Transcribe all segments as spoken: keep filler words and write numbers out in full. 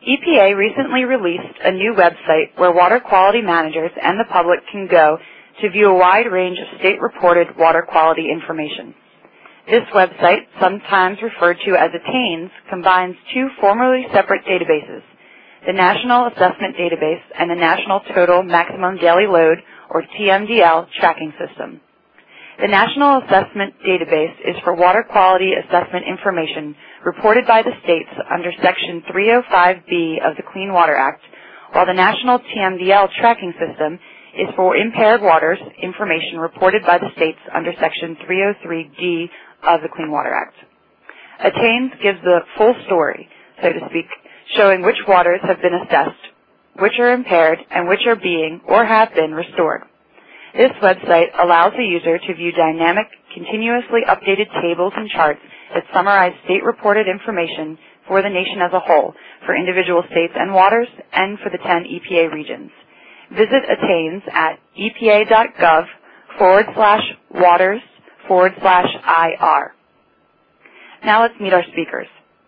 E P A recently released a new website where water quality managers and the public can go to view a wide range of state-reported water quality information. This website, sometimes referred to as ATTAINS, combines two formerly separate databases, the National Assessment Database and the National Total Maximum Daily Load, or T M D L, tracking system. The National Assessment Database is for water quality assessment information reported by the states under Section three oh five B of the Clean Water Act, while the National T M D L tracking system is for impaired waters information reported by the states under Section three oh three D of the Clean Water Act. ATTAINS gives the full story, so to speak, showing which waters have been assessed, which are impaired, and which are being or have been restored. This website allows the user to view dynamic, continuously updated tables and charts that summarize state-reported information for the nation as a whole, for individual states and waters, and for the ten E P A regions. Visit ATTAINS at epa.gov forward slash waters forward slash IR. Now let's meet our speakers.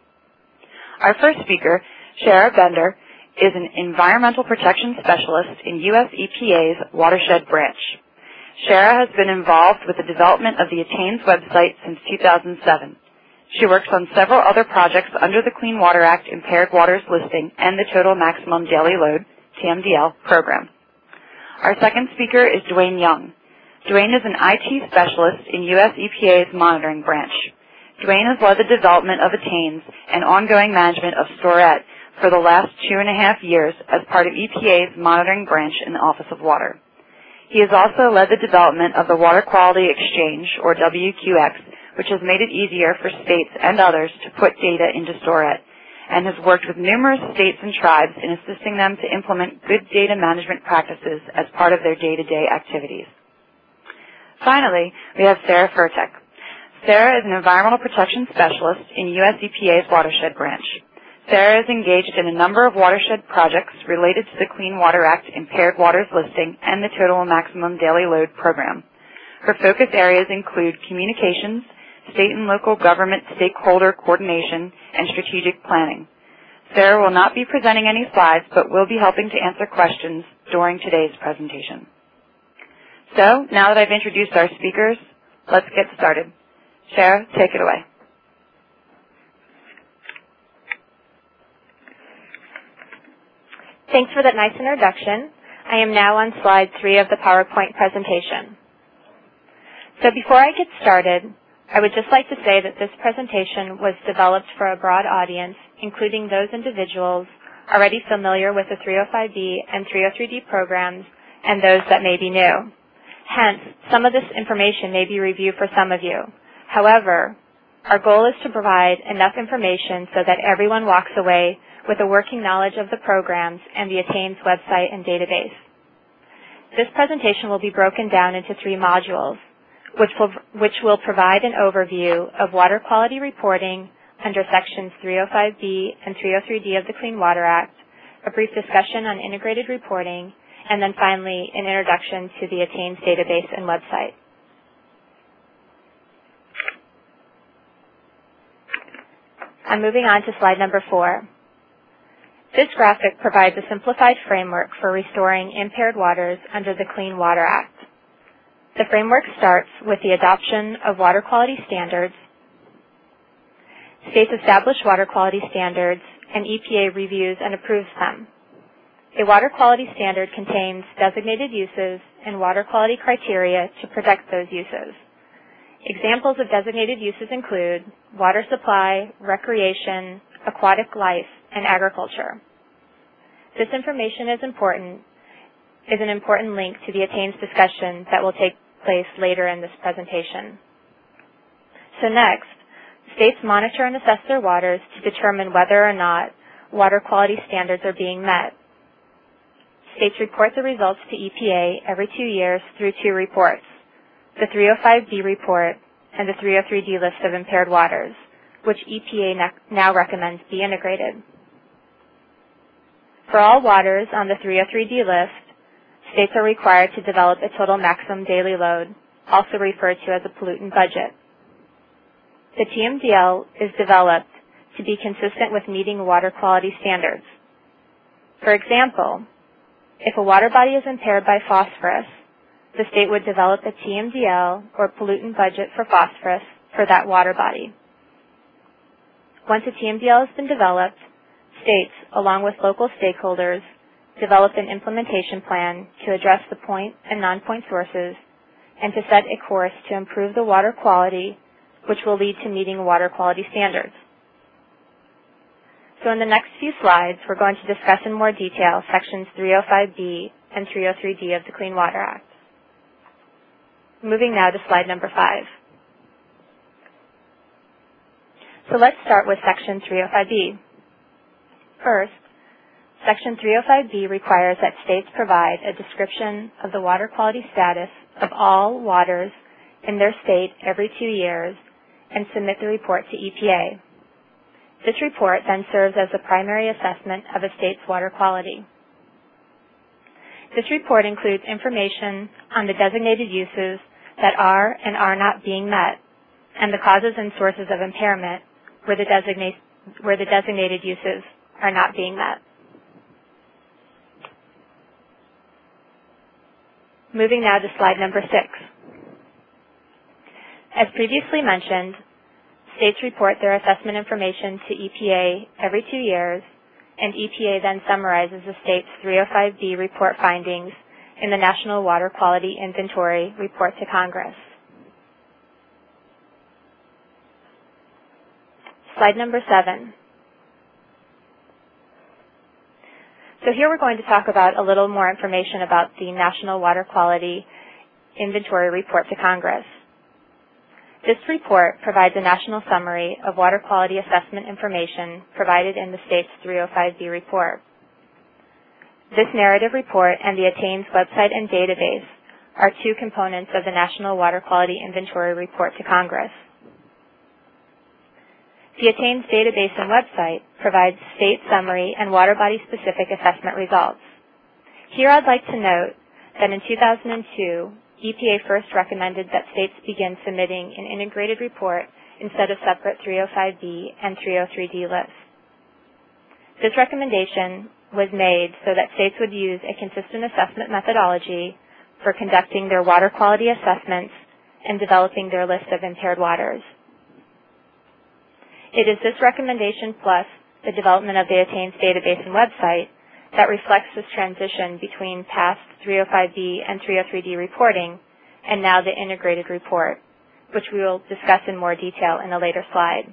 Our first speaker, Shara Bender, is an environmental protection specialist in U S E P A's Watershed Branch. Shara has been involved with the development of the ATTAINS website since two thousand seven. She works on several other projects under the Clean Water Act Impaired Waters Listing and the Total Maximum Daily Load, T M D L, program. Our second speaker is Dwayne Young. Dwayne is an I T specialist in U S E P A's monitoring branch. Dwayne has led the development of ATTAINS and ongoing management of STORET for the last two and a half years as part of E P A's monitoring branch in the Office of Water. He has also led the development of the Water Quality Exchange, or W Q X, which has made it easier for states and others to put data into STORET, and has worked with numerous states and tribes in assisting them to implement good data management practices as part of their day-to-day activities. Finally, we have Sarah Furtek. Sarah is an environmental protection specialist in U S E P A's Watershed Branch. Sarah is engaged in a number of watershed projects related to the Clean Water Act Impaired Waters Listing and the Total Maximum Daily Load program. Her focus areas include communications, state and local government stakeholder coordination, and strategic planning. Sarah will not be presenting any slides, but will be helping to answer questions during today's presentation. So, now that I've introduced our speakers, let's get started. Shara, take it away. Thanks for that nice introduction. I am now on slide three of the PowerPoint presentation. So before I get started, I would just like to say that this presentation was developed for a broad audience, including those individuals already familiar with the three oh five B and three oh three D programs and those that may be new. Hence, some of this information may be review for some of you. However, our goal is to provide enough information so that everyone walks away with a working knowledge of the programs and the ATTAINS website and database. This presentation will be broken down into three modules, which will, which will provide an overview of water quality reporting under Sections three oh five B and three oh three D of the Clean Water Act, a brief discussion on integrated reporting, and then finally an introduction to the ATTAINS database and website. I'm moving on to slide number four. This graphic provides a simplified framework for restoring impaired waters under the Clean Water Act. The framework starts with the adoption of water quality standards. States establish water quality standards, and E P A reviews and approves them. A water quality standard contains designated uses and water quality criteria to protect those uses. Examples of designated uses include water supply, recreation, aquatic life, and agriculture. This information is important, is an important link to the ATTAINS discussion that will take place later in this presentation. So next, states monitor and assess their waters to determine whether or not water quality standards are being met. States report the results to E P A every two years through two reports, the three oh five B report and the three oh three D list of impaired waters, which E P A now recommends be integrated. For all waters on the three oh three D list, states are required to develop a total maximum daily load, also referred to as a pollutant budget. The T M D L is developed to be consistent with meeting water quality standards, For example, if a water body is impaired by phosphorus, the state would develop a T M D L, or pollutant budget for phosphorus, for that water body. Once a T M D L has been developed, states, along with local stakeholders, develop an implementation plan to address the point and non-point sources and to set a course to improve the water quality, which will lead to meeting water quality standards. So in the next few slides, we're going to discuss in more detail Sections three oh five B and three oh three D of the Clean Water Act. Moving now to slide number five. So let's start with Section three oh five B. First, Section three oh five B requires that states provide a description of the water quality status of all waters in their state every two years and submit the report to E P A. This report then serves as the primary assessment of a state's water quality. This report includes information on the designated uses that are and are not being met and the causes and sources of impairment where the, designate, where the designated uses are not being met. Moving now to slide number six. As previously mentioned, states report their assessment information to E P A every two years, and E P A then summarizes the state's three oh five B report findings in the National Water Quality Inventory report to Congress. Slide number seven. So here we're going to talk about a little more information about the National Water Quality Inventory report to Congress. This report provides a national summary of water quality assessment information provided in the state's three oh five B report. This narrative report and the ATTAINS website and database are two components of the National Water Quality Inventory report to Congress. The ATTAINS database and website provides state summary and water body specific assessment results. Here I'd like to note that in two thousand two, E P A first recommended that states begin submitting an integrated report instead of separate three oh five B and three oh three D lists. This recommendation was made so that states would use a consistent assessment methodology for conducting their water quality assessments and developing their list of impaired waters. It is this recommendation plus the development of the ATTAINS database and website that reflects this transition between past three oh five B and three oh three D reporting and now the integrated report, which we will discuss in more detail in a later slide.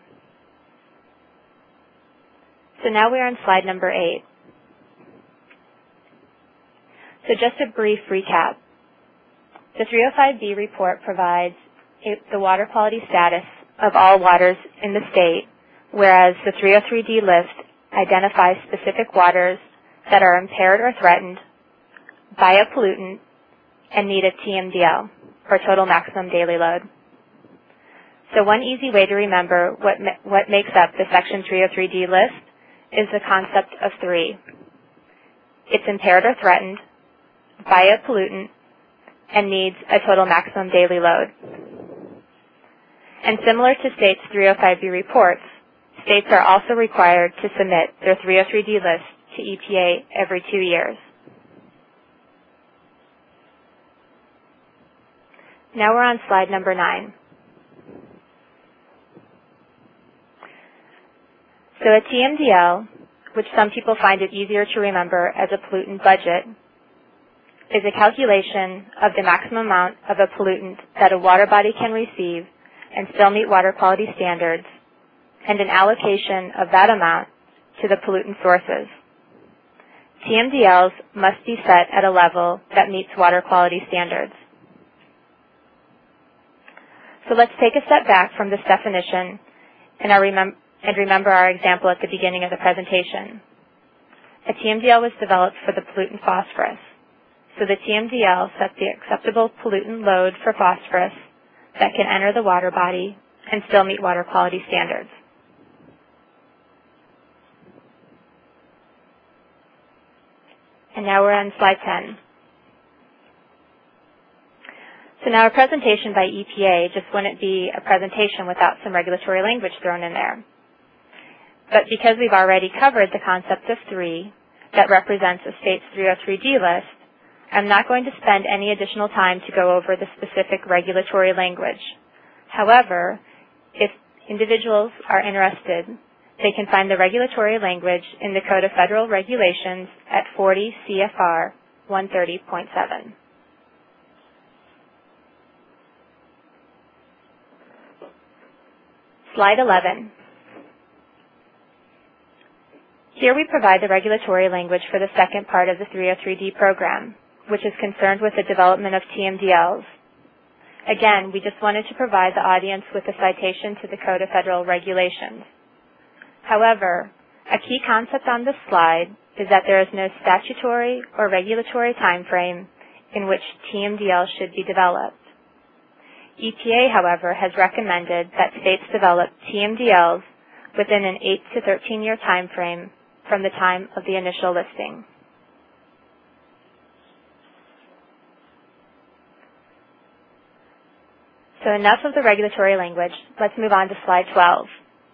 So now we're on slide number eight. So just a brief recap. The three oh five B report provides a, the water quality status of all waters in the state, whereas the three oh three D list identifies specific waters that are impaired or threatened by a pollutant and need a T M D L, or total maximum daily load. So one easy way to remember what, ma what makes up the Section three oh three D list is the concept of three. It's impaired or threatened by a pollutant and needs a total maximum daily load. And similar to states' three oh five B reports, states are also required to submit their three oh three D list to E P A every two years. Now we're on slide number nine. So a T M D L, which some people find it easier to remember as a pollutant budget, is a calculation of the maximum amount of a pollutant that a water body can receive and still meet water quality standards, and an allocation of that amount to the pollutant sources. T M D Ls must be set at a level that meets water quality standards. So let's take a step back from this definition and, our remem and remember our example at the beginning of the presentation. A T M D L was developed for the pollutant phosphorus. So the T M D L set the acceptable pollutant load for phosphorus that can enter the water body and still meet water quality standards. And now we're on slide ten. So now a presentation by E P A just wouldn't be a presentation without some regulatory language thrown in there. But because we've already covered the concept of three, that represents a state's three oh three D list, I'm not going to spend any additional time to go over the specific regulatory language. However, if individuals are interested, they can find the regulatory language in the Code of Federal Regulations at forty C F R one thirty point seven. Slide eleven. Here we provide the regulatory language for the second part of the three oh three D program, which is concerned with the development of T M D Ls. Again, we just wanted to provide the audience with a citation to the Code of Federal Regulations. However, a key concept on this slide is that there is no statutory or regulatory time frame in which T M D Ls should be developed. E P A, however, has recommended that states develop T M D Ls within an eight to thirteen year time frame from the time of the initial listing. So enough of the regulatory language. Let's move on to slide twelve.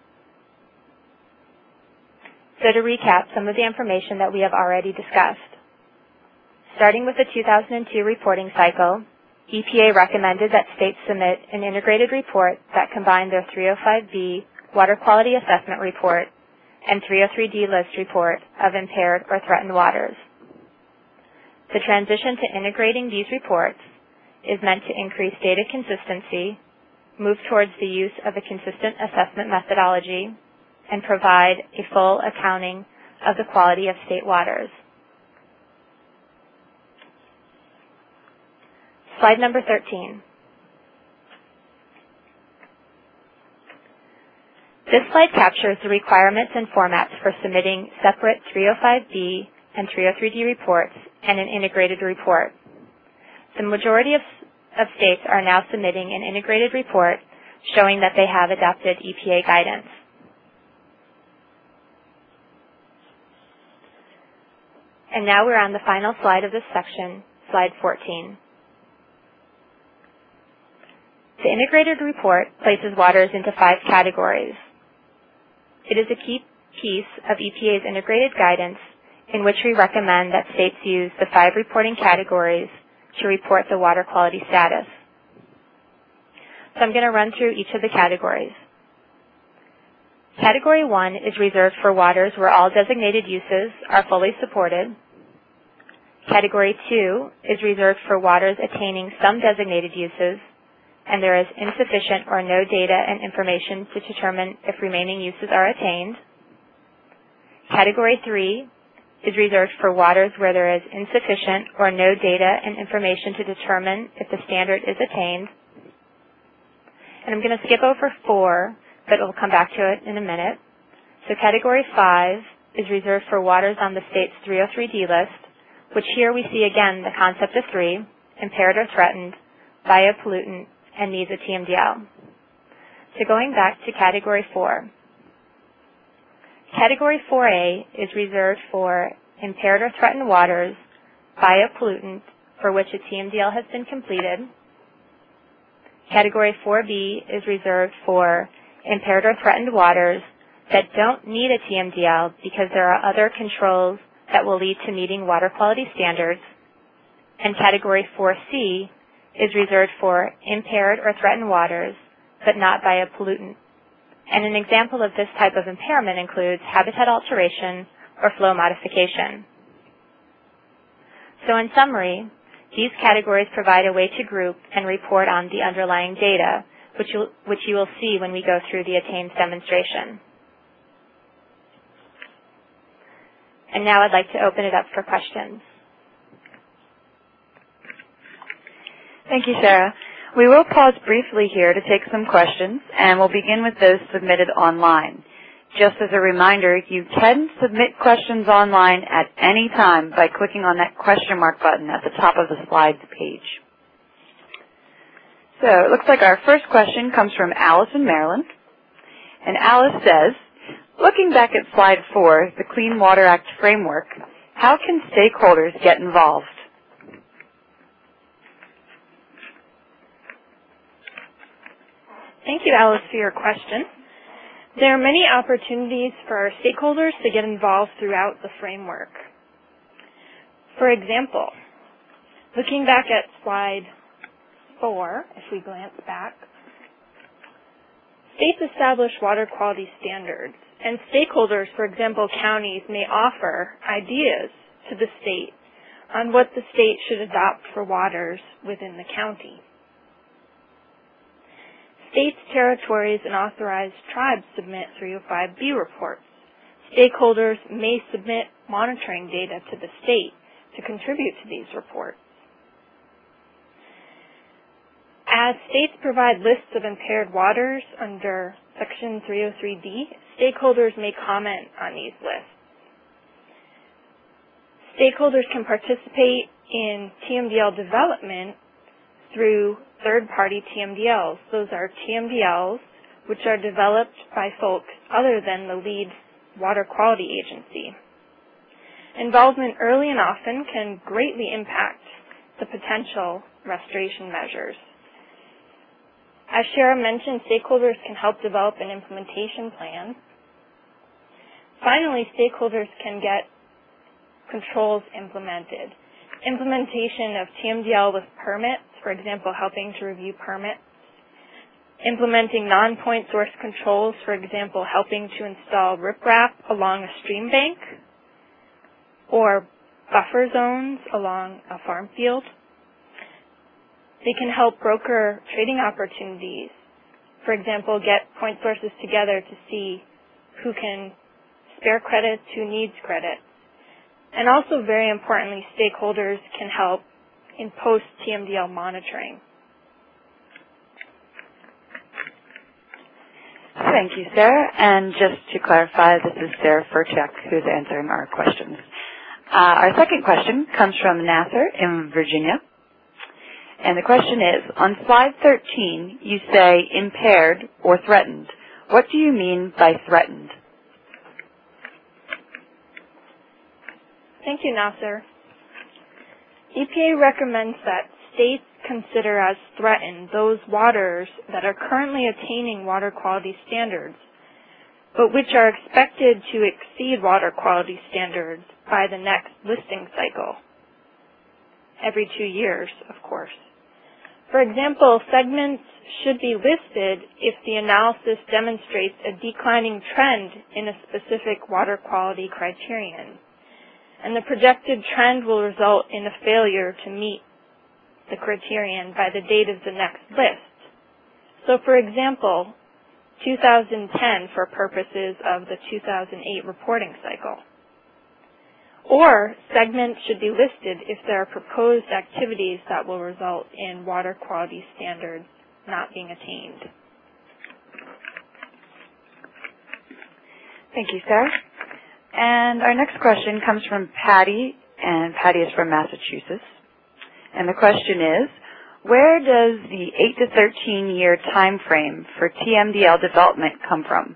So to recap some of the information that we have already discussed. Starting with the two thousand two reporting cycle, E P A recommended that states submit an integrated report that combined their three oh five B Water Quality Assessment Report and three oh three D List Report of impaired or threatened waters. The transition to integrating these reports is meant to increase data consistency, move towards the use of a consistent assessment methodology, and provide a full accounting of the quality of state waters. Slide number thirteen. This slide captures the requirements and formats for submitting separate three oh five B and three oh three D reports and an integrated report. The majority of, of states are now submitting an integrated report showing that they have adopted E P A guidance. And now we're on the final slide of this section, slide fourteen. The integrated report places waters into five categories. It is a key piece of E P A's integrated guidance in which we recommend that states use the five reporting categories to report the water quality status. So I'm going to run through each of the categories. Category one is reserved for waters where all designated uses are fully supported. Category two is reserved for waters attaining some designated uses, and there is insufficient or no data and information to determine if remaining uses are attained. Category three is reserved for waters where there is insufficient or no data and information to determine if the standard is attained. And I'm going to skip over four, but we'll come back to it in a minute. So category five is reserved for waters on the state's three oh three D list, which here we see again the concept of three, impaired or threatened, biopollutant, and needs a T M D L. So going back to category four. Category four A is reserved for impaired or threatened waters, biopollutant, for which a T M D L has been completed. Category four B is reserved for impaired or threatened waters that don't need a T M D L because there are other controls that will lead to meeting water quality standards. And category four C is reserved for impaired or threatened waters, but not biopollutant. And an example of this type of impairment includes habitat alteration or flow modification. So in summary, these categories provide a way to group and report on the underlying data, which you, which you will see when we go through the attains demonstration. And now I'd like to open it up for questions. Thank you, Sarah. We will pause briefly here to take some questions, and we'll begin with those submitted online. Just as a reminder, you can submit questions online at any time by clicking on that question mark button at the top of the slides page. So it looks like our first question comes from Alice in Maryland. And Alice says, looking back at slide four, the Clean Water Act framework, how can stakeholders get involved? Thank you, Alice, for your question. There are many opportunities for our stakeholders to get involved throughout the framework. For example, looking back at slide four, if we glance back, states establish water quality standards, and stakeholders, for example, counties, may offer ideas to the state on what the state should adopt for waters within the county. States, territories, and authorized tribes submit three oh five B reports. Stakeholders may submit monitoring data to the state to contribute to these reports. As states provide lists of impaired waters under Section three oh three D, stakeholders may comment on these lists. Stakeholders can participate in T M D L development through third-party T M D Ls. Those are T M D Ls which are developed by folks other than the lead water quality agency. Involvement early and often can greatly impact the potential restoration measures. As Shara mentioned, stakeholders can help develop an implementation plan. Finally, stakeholders can get controls implemented. Implementation of T M D L with permits, for example, helping to review permits. Implementing non-point source controls, for example, helping to install riprap along a stream bank or buffer zones along a farm field. They can help broker trading opportunities. For example, get point sources together to see who can spare credits, who needs credits. And also, very importantly, stakeholders can help in post-T M D L monitoring. Thank you, Sarah. And just to clarify, this is Sarah Furchek who's answering our questions. Uh, our second question comes from Nasser in Virginia. And the question is, on slide thirteen, you say impaired or threatened. What do you mean by threatened? Thank you, Nasser. E P A recommends that states consider as threatened those waters that are currently attaining water quality standards, but which are expected to exceed water quality standards by the next listing cycle, every two years, of course. For example, segments should be listed if the analysis demonstrates a declining trend in a specific water quality criterion, and the projected trend will result in a failure to meet the criterion by the date of the next list. So, for example, two thousand ten for purposes of the two thousand eight reporting cycle. Or segments should be listed if there are proposed activities that will result in water quality standards not being attained. Thank you, Sarah. And our next question comes from Patty, and Patty is from Massachusetts. And the question is, where does the eight to thirteen year time frame for T M D L development come from?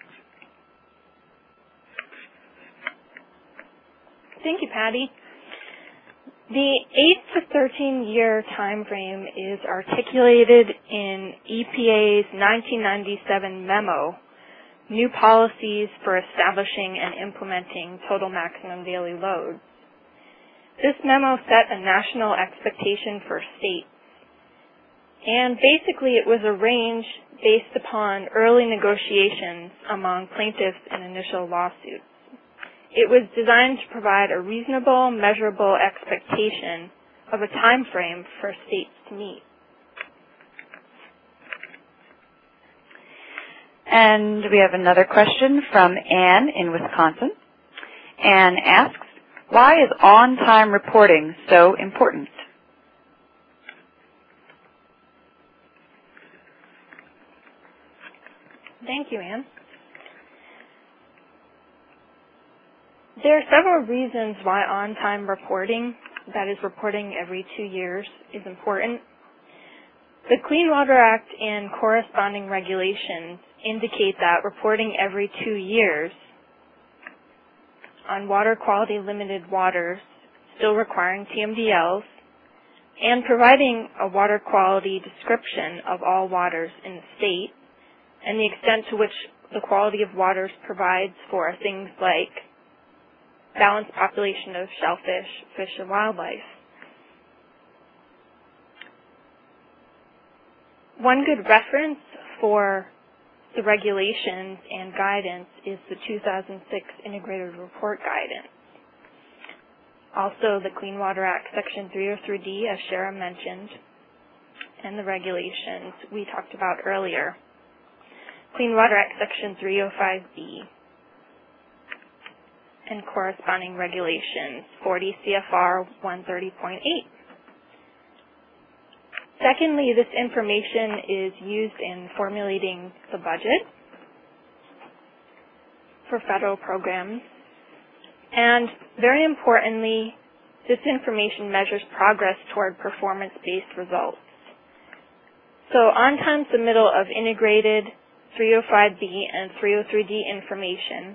Thank you, Patty. The eight to thirteen year time frame is articulated in E P A's nineteen ninety-seven memo, New Policies for Establishing and Implementing Total Maximum Daily Loads. This memo set a national expectation for states, and basically it was a range based upon early negotiations among plaintiffs in initial lawsuits. It was designed to provide a reasonable, measurable expectation of a time frame for states to meet. And we have another question from Anne in Wisconsin. Anne asks, why is on-time reporting so important? Thank you, Anne. There are several reasons why on-time reporting, that is reporting every two years, is important. The Clean Water Act and corresponding regulations indicate that reporting every two years on water quality limited waters, still requiring T M D Ls, and providing a water quality description of all waters in the state, and the extent to which the quality of waters provides for things like balanced population of shellfish, fish, and wildlife. One good reference for the regulations and guidance is the two thousand six Integrated Report Guidance. Also, the Clean Water Act Section three oh three D, as Shara mentioned, and the regulations we talked about earlier. Clean Water Act Section three oh five B and corresponding regulations, forty C F R one thirty point eight. Secondly, this information is used in formulating the budget for federal programs. And very importantly, this information measures progress toward performance-based results. So on-time submittal of integrated three oh five B and three oh three D information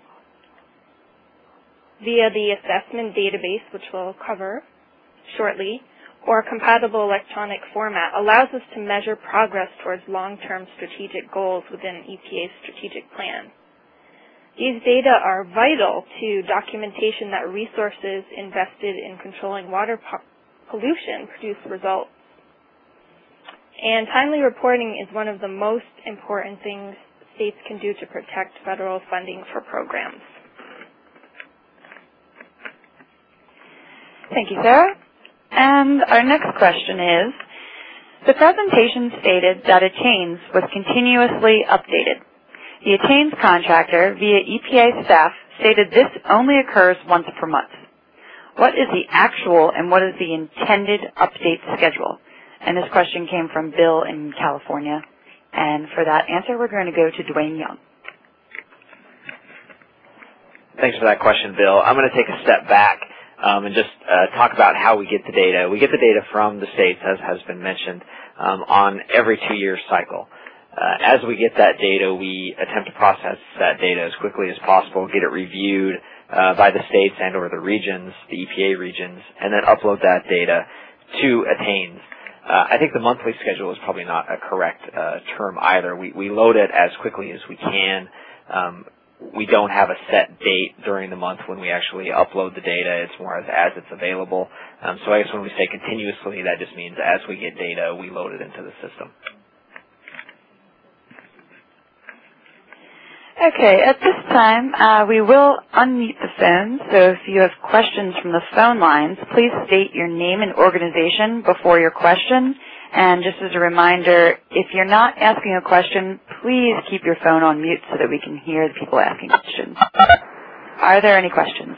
via the assessment database, which we'll cover shortly, or compatible electronic format allows us to measure progress towards long-term strategic goals within E P A's strategic plan. These data are vital to documentation that resources invested in controlling water po pollution produce results. And timely reporting is one of the most important things states can do to protect federal funding for programs. Thank you, Sarah. And our next question is, the presentation stated that Attains was continuously updated. The Attains contractor, via E P A staff, stated this only occurs once per month. What is the actual and what is the intended update schedule? And this question came from Bill in California. And for that answer, we're going to go to Dwayne Young. Thanks for that question, Bill. I'm going to take a step back um, and just uh, talk about how we get the data. We get the data from the states, as has been mentioned, um, on every two-year cycle. Uh, as we get that data, we attempt to process that data as quickly as possible, get it reviewed uh, by the states and or the regions, the E P A regions, and then upload that data to Attains. Uh, I think the monthly schedule is probably not a correct uh, term either. We, we load it as quickly as we can. Um, we don't have a set date during the month when we actually upload the data. It's more as, as it's available. Um, so I guess when we say continuously, that just means as we get data, we load it into the system. Okay, at this time, uh, we will unmute the phones, so if you have questions from the phone lines, please state your name and organization before your question. And just as a reminder, if you're not asking a question, please keep your phone on mute so that we can hear the people asking questions. Are there any questions?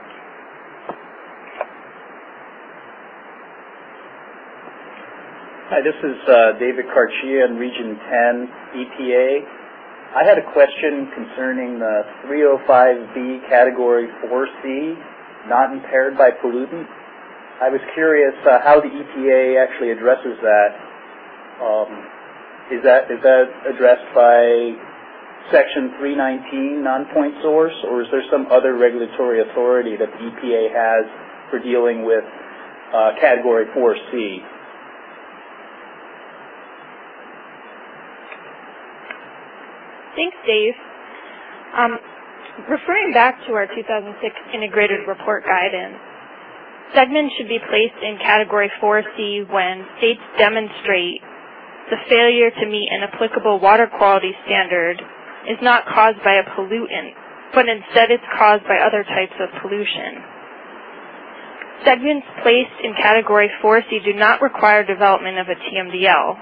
Hi, this is uh, David Carchia in Region ten, E P A. I had a question concerning the three oh five B Category four C, not impaired by pollutant. I was curious uh, how the E P A actually addresses that. Um, is that is that addressed by Section three nineteen, non-point source, or is there some other regulatory authority that the E P A has for dealing with uh, Category four C? Thanks, Dave. Um, referring back to our two thousand six Integrated Report Guidance, segments should be placed in Category four C when states demonstrate the failure to meet an applicable water quality standard is not caused by a pollutant, but instead it's caused by other types of pollution. Segments placed in Category four C do not require development of a T M D L.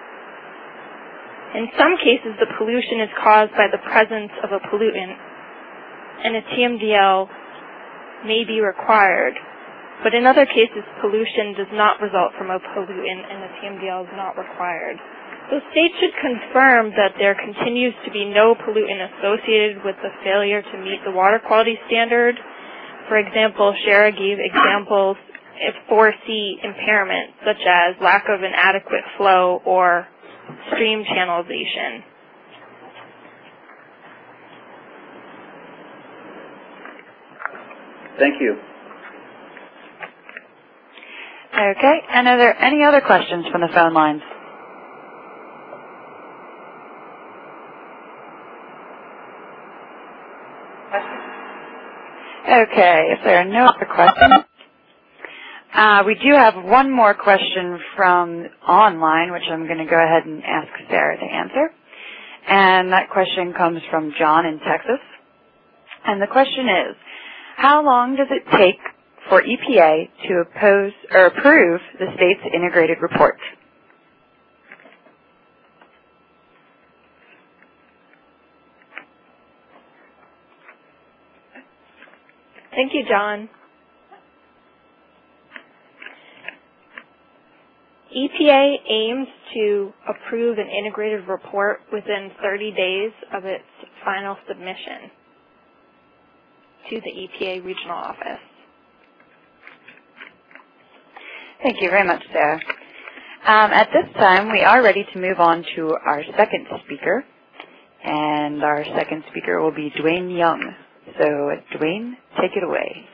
In some cases, the pollution is caused by the presence of a pollutant, and a T M D L may be required. But in other cases, pollution does not result from a pollutant, and a T M D L is not required. So states should confirm that there continues to be no pollutant associated with the failure to meet the water quality standard. For example, Shara gave examples of four C impairment, such as lack of an adequate flow or stream channelization. Thank you. Okay, and are there any other questions from the phone lines? Okay, if there are no other questions, uh, we do have one more question from online, which I'm going to go ahead and ask Sarah to answer. And that question comes from John in Texas. And the question is, how long does it take for E P A to oppose or approve the state's integrated report? Thank you, John. E P A aims to approve an integrated report within thirty days of its final submission to the E P A regional office. Thank you very much, Sarah. Um, at this time, we are ready to move on to our second speaker, and our second speaker will be Dwayne Young. So, Dwayne, take it away.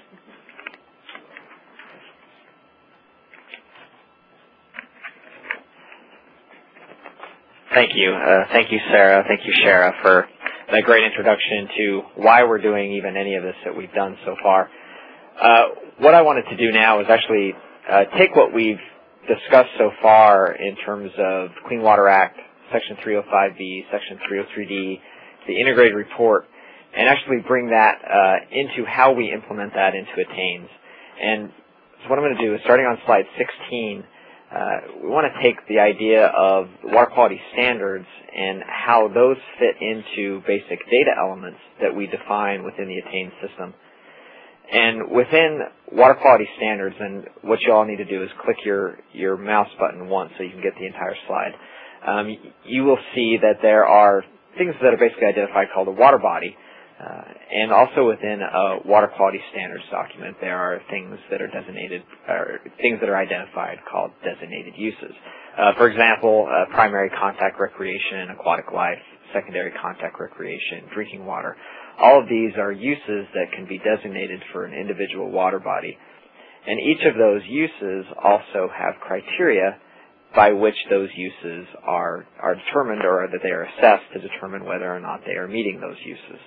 Thank you. Uh, thank you, Sarah. Thank you, Shara, for that great introduction to why we're doing even any of this that we've done so far. Uh, what I wanted to do now is actually uh, take what we've discussed so far in terms of Clean Water Act, Section three oh five B, Section three oh three D, the integrated report, and actually bring that uh, into how we implement that into Attains. And so what I'm going to do is, starting on slide sixteen, uh, we want to take the idea of water quality standards and how those fit into basic data elements that we define within the Attains system. And within water quality standards, and what you all need to do is click your, your mouse button once so you can get the entire slide. Um, you will see that there are things that are basically identified called a water body. Uh, and also within a water quality standards document, there are things that are designated, or things that are identified called designated uses. Uh, for example, uh, primary contact recreation, aquatic life, secondary contact recreation, drinking water. All of these are uses that can be designated for an individual water body. And each of those uses also have criteria by which those uses are, are determined, or that they are assessed to determine whether or not they are meeting those uses.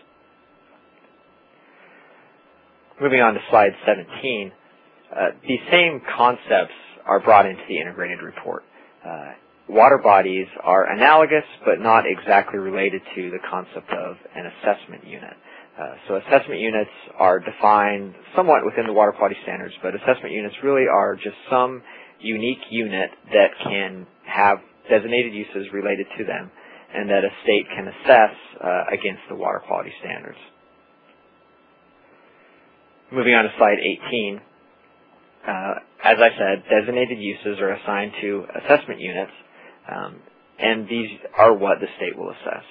Moving on to slide seventeen, uh, these same concepts are brought into the integrated report. Uh, water bodies are analogous but not exactly related to the concept of an assessment unit. Uh, so assessment units are defined somewhat within the water quality standards, but assessment units really are just some unique unit that can have designated uses related to them and that a state can assess uh, against the water quality standards. Moving on to slide eighteen, uh, as I said, designated uses are assigned to assessment units, um, and these are what the state will assess.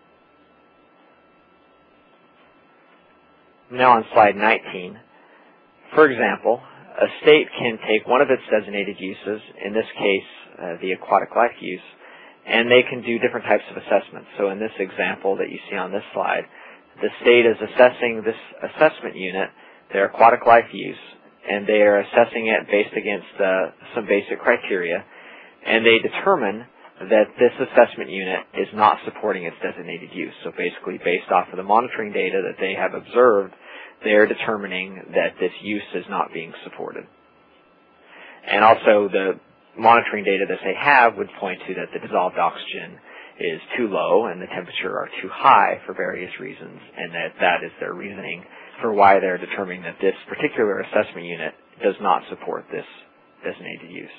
Now on slide nineteen, for example, a state can take one of its designated uses, in this case uh, the aquatic life use, and they can do different types of assessments. So in this example that you see on this slide, the state is assessing this assessment unit, their aquatic life use, and they are assessing it based against uh, some basic criteria, and they determine that this assessment unit is not supporting its designated use. So basically, based off of the monitoring data that they have observed, they're determining that this use is not being supported. And also, the monitoring data that they have would point to that the dissolved oxygen is too low and the temperature are too high for various reasons, and that that is their reasoning for why they're determining that this particular assessment unit does not support this designated use.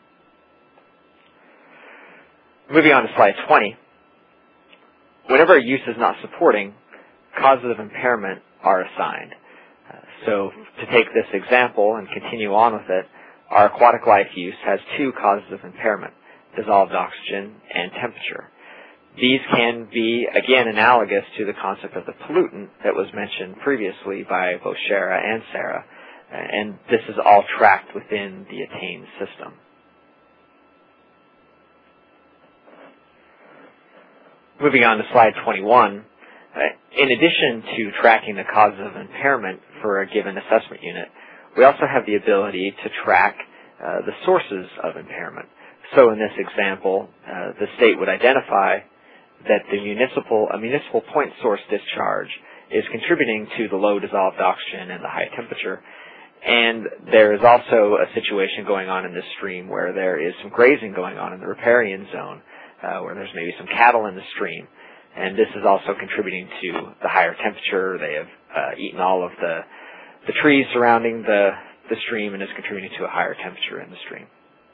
Moving on to slide twenty, whenever a use is not supporting, causes of impairment are assigned. Uh, so to take this example and continue on with it, our aquatic life use has two causes of impairment, dissolved oxygen and temperature. These can be, again, analogous to the concept of the pollutant that was mentioned previously by both Shara and Sarah, and this is all tracked within the Attains system. Moving on to slide twenty-one, uh, in addition to tracking the causes of impairment for a given assessment unit, we also have the ability to track uh, the sources of impairment. So in this example, uh, the state would identify that the municipal, a municipal point source discharge is contributing to the low dissolved oxygen and the high temperature. And there is also a situation going on in this stream where there is some grazing going on in the riparian zone, uh, where there's maybe some cattle in the stream. And this is also contributing to the higher temperature. They have uh, eaten all of the, the trees surrounding the, the stream and is contributing to a higher temperature in the stream.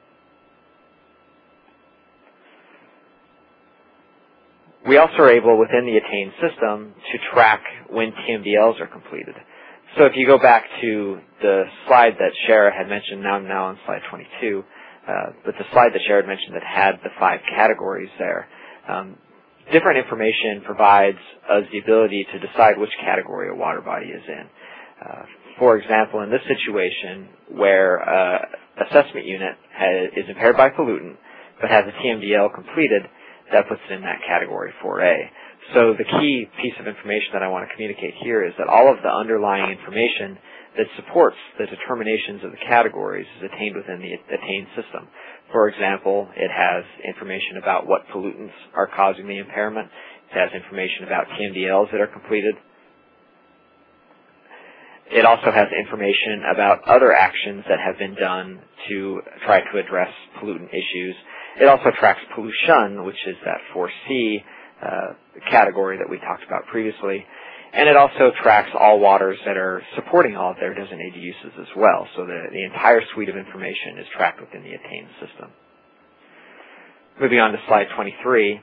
We also are able, within the Attain system, to track when T M D Ls are completed. So if you go back to the slide that Shara had mentioned, now now on slide twenty-two, uh, but the slide that Shara had mentioned that had the five categories there, um, different information provides us the ability to decide which category a water body is in. Uh, for example, in this situation where uh, assessment unit has, is impaired by pollutant but has a T M D L completed, that puts it in that category four A. So the key piece of information that I want to communicate here is that all of the underlying information that supports the determinations of the categories is attained within the Attain system. For example, it has information about what pollutants are causing the impairment. It has information about T M D Ls that are completed. It also has information about other actions that have been done to try to address pollutant issues. It also tracks pollution, which is that four C uh, category that we talked about previously. And it also tracks all waters that are supporting all of their designated uses as well. So the, the entire suite of information is tracked within the Attain system. Moving on to slide twenty-three.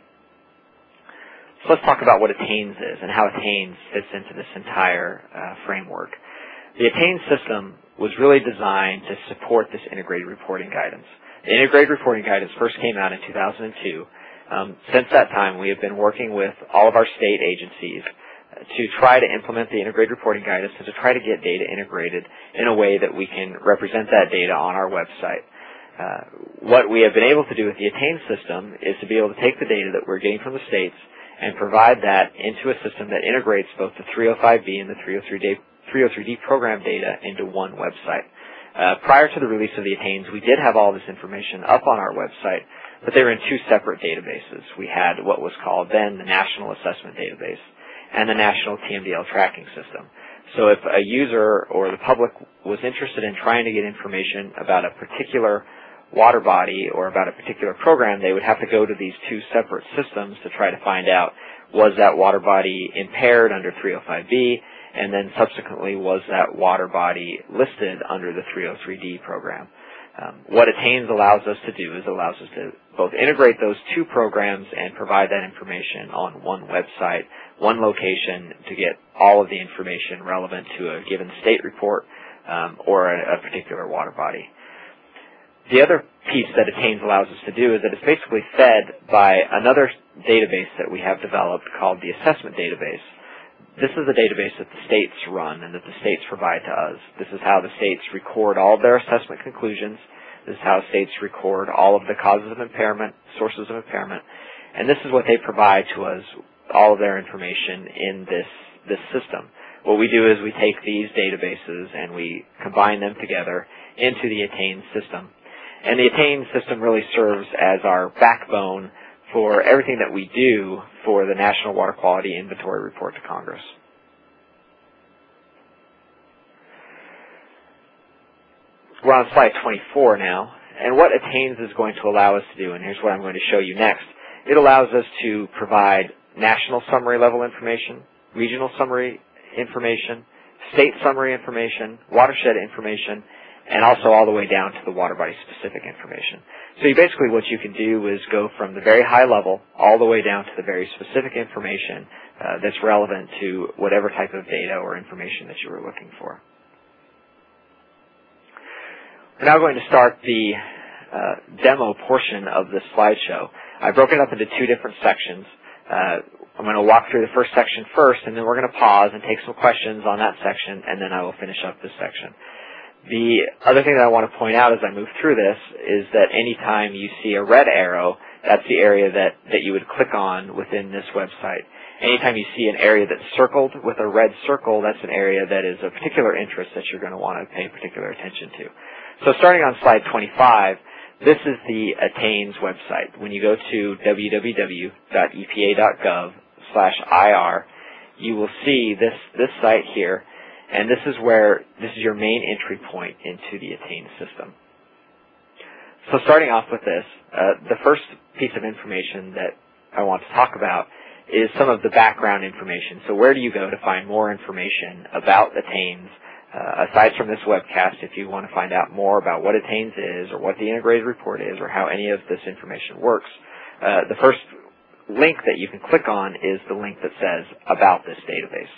So let's talk about what Attains is and how Attains fits into this entire uh, framework. The Attain system was really designed to support this integrated reporting guidance. The integrated reporting guidance first came out in two thousand two. Um, since that time, we have been working with all of our state agencies to try to implement the integrated reporting guidance and to try to get data integrated in a way that we can represent that data on our website. Uh, what we have been able to do with the Attain system is to be able to take the data that we're getting from the states and provide that into a system that integrates both the three oh five B and the three oh three D program data into one website. Uh, prior to the release of the Attains, we did have all this information up on our website, but they were in two separate databases. We had what was called then the National Assessment Database and the National T M D L Tracking System. So if a user or the public was interested in trying to get information about a particular water body or about a particular program, they would have to go to these two separate systems to try to find out, was that water body impaired under three oh five B, and then subsequently was that water body listed under the three oh three D program. Um, what Attains allows us to do is allows us to both integrate those two programs and provide that information on one website, one location, to get all of the information relevant to a given state report um, or a, a particular water body. The other piece that Attains allows us to do is that it's basically fed by another database that we have developed called the Assessment Database. This is a database that the states run and that the states provide to us. This is how the states record all of their assessment conclusions. This is how states record all of the causes of impairment, sources of impairment. And this is what they provide to us, all of their information in this, this system. What we do is we take these databases and we combine them together into the Attain system. And the Attain system really serves as our backbone for everything that we do for the National Water Quality Inventory Report to Congress. We're on slide twenty-four now, and what Attains is going to allow us to do, and here's what I'm going to show you next. It allows us to provide national summary level information, regional summary information, state summary information, watershed information, and also all the way down to the water body specific information. So you basically what you can do is go from the very high level all the way down to the very specific information uh, that's relevant to whatever type of data or information that you were looking for. We're now going to start the uh, demo portion of this slideshow. I've broken it up into two different sections. Uh, I'm going to walk through the first section first, and then we're going to pause and take some questions on that section, and then I will finish up this section. The other thing that I want to point out as I move through this is that anytime you see a red arrow, that's the area that, that you would click on within this website. Anytime you see an area that's circled with a red circle, that's an area that is of particular interest that you're going to want to pay particular attention to. So starting on slide twenty-five, this is the Attains website. When you go to w w w dot e p a dot gov slash I R, you will see this, this site here, and this is where, this is your main entry point into the Attain system. So starting off with this, uh, the first piece of information that I want to talk about is some of the background information. So where do you go to find more information about Attains? Uh, aside from this webcast, if you want to find out more about what Attains is, or what the integrated report is, or how any of this information works, uh, the first link that you can click on is the link that says About This Database.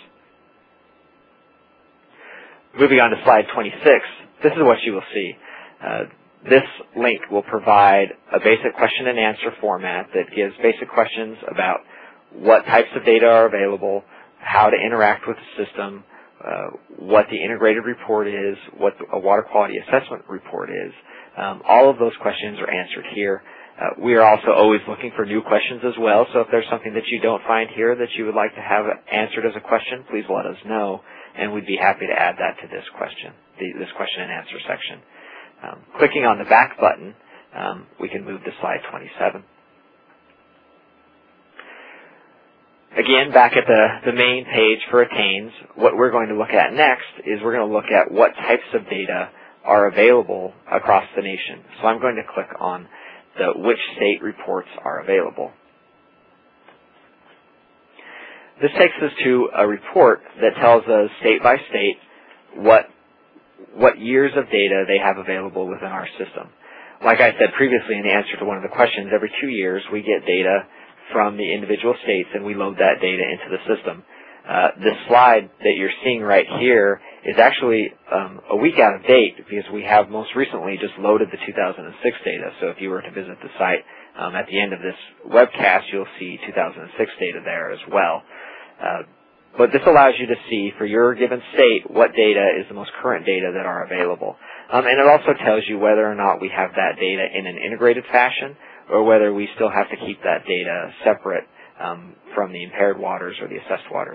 Moving on to slide twenty-six, this is what you will see. Uh, this link will provide a basic question and answer format that gives basic questions about what types of data are available, how to interact with the system, uh, what the integrated report is, what a water quality assessment report is. Um, all of those questions are answered here. Uh, we are also always looking for new questions as well, so if there's something that you don't find here that you would like to have answered as a question, please let us know, and we'd be happy to add that to this question, the, this question and answer section. Um, clicking on the back button, um, we can move to slide twenty-seven. Again, back at the, the main page for Attains, what we're going to look at next is we're going to look at what types of data are available across the nation. So I'm going to click on the which state reports are available. This takes us to a report that tells us state by state what, what years of data they have available within our system. Like I said previously in the answer to one of the questions, every two years we get data from the individual states, and we load that data into the system. Uh, this slide that you're seeing right here is actually um, a week out of date because we have most recently just loaded the two thousand six data. So if you were to visit the site um, at the end of this webcast, you'll see two thousand six data there as well. Uh, but this allows you to see for your given state what data is the most current data that are available. Um, and it also tells you whether or not we have that data in an integrated fashion, or whether we still have to keep that data separate um, from the impaired waters or the assessed waters.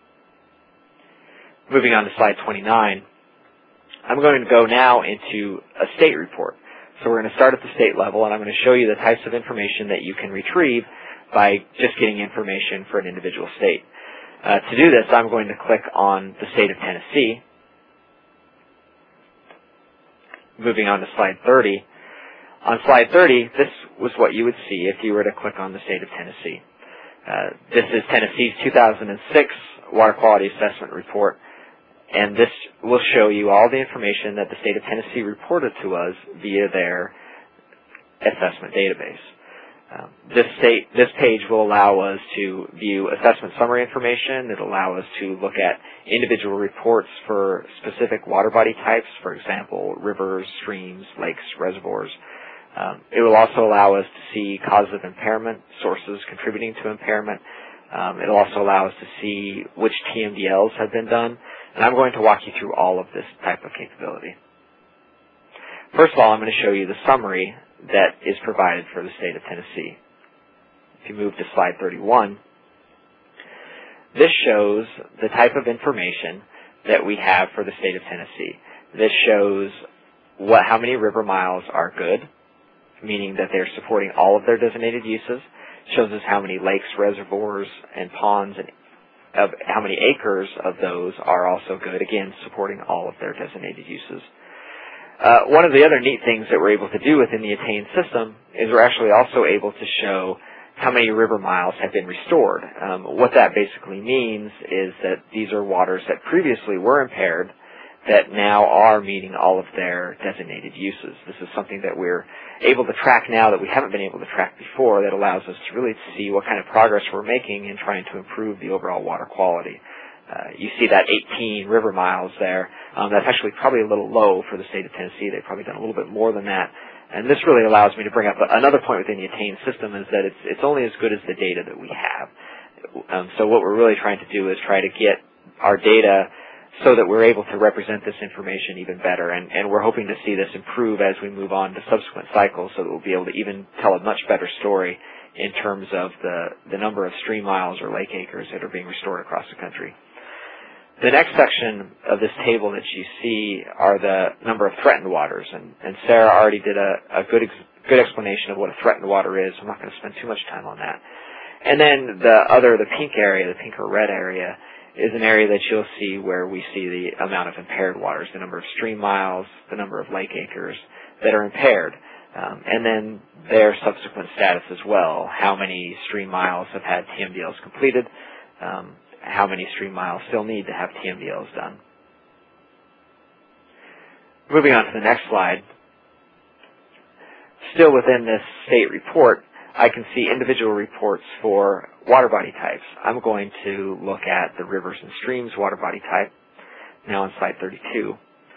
Moving on to slide twenty-nine, I'm going to go now into a state report. So we're going to start at the state level, and I'm going to show you the types of information that you can retrieve by just getting information for an individual state. Uh, to do this, I'm going to click on the state of Tennessee. Moving on to slide thirty. On slide thirty, this was what you would see if you were to click on the state of Tennessee. Uh, this is Tennessee's two thousand six Water Quality Assessment Report, and this will show you all the information that the state of Tennessee reported to us via their assessment database. Um, this, state, this page will allow us to view assessment summary information. It will allow us to look at individual reports for specific water body types, for example, rivers, streams, lakes, reservoirs. Um, it will also allow us to see causes of impairment, sources contributing to impairment. Um, it will also allow us to see which T M D Ls have been done. And I'm going to walk you through all of this type of capability. First of all, I'm going to show you the summary that is provided for the state of Tennessee. If you move to slide thirty-one, this shows the type of information that we have for the state of Tennessee. This shows what, how many river miles are good, meaning that they're supporting all of their designated uses. It shows us how many lakes, reservoirs, and ponds, and of how many acres of those are also good, again, supporting all of their designated uses. Uh, one of the other neat things that we're able to do within the Attain system is we're actually also able to show how many river miles have been restored. Um, what that basically means is that these are waters that previously were impaired that now are meeting all of their designated uses. This is something that we're able to track now that we haven't been able to track before, that allows us to really see what kind of progress we're making in trying to improve the overall water quality. Uh, you see that eighteen river miles there. Um, that's actually probably a little low for the state of Tennessee. They've probably done a little bit more than that. And this really allows me to bring up another point within the Attain system, is that it's, it's only as good as the data that we have. Um, so what we're really trying to do is try to get our data so that we're able to represent this information even better. And, and we're hoping to see this improve as we move on to subsequent cycles, so that we'll be able to even tell a much better story in terms of the, the number of stream miles or lake acres that are being restored across the country. The next section of this table that you see are the number of threatened waters, and, and Sarah already did a, a good ex, good explanation of what a threatened water is. I'm not going to spend too much time on that. And then the other, the pink area, the pink or red area, is an area that you'll see where we see the amount of impaired waters, the number of stream miles, the number of lake acres that are impaired, um, and then their subsequent status as well. How many stream miles have had T M D Ls completed? Um, how many stream miles still need to have T M D Ls done? Moving on to the next slide. Still within this state report, I can see individual reports for water body types. I'm going to look at the rivers and streams water body type, now on slide thirty-two.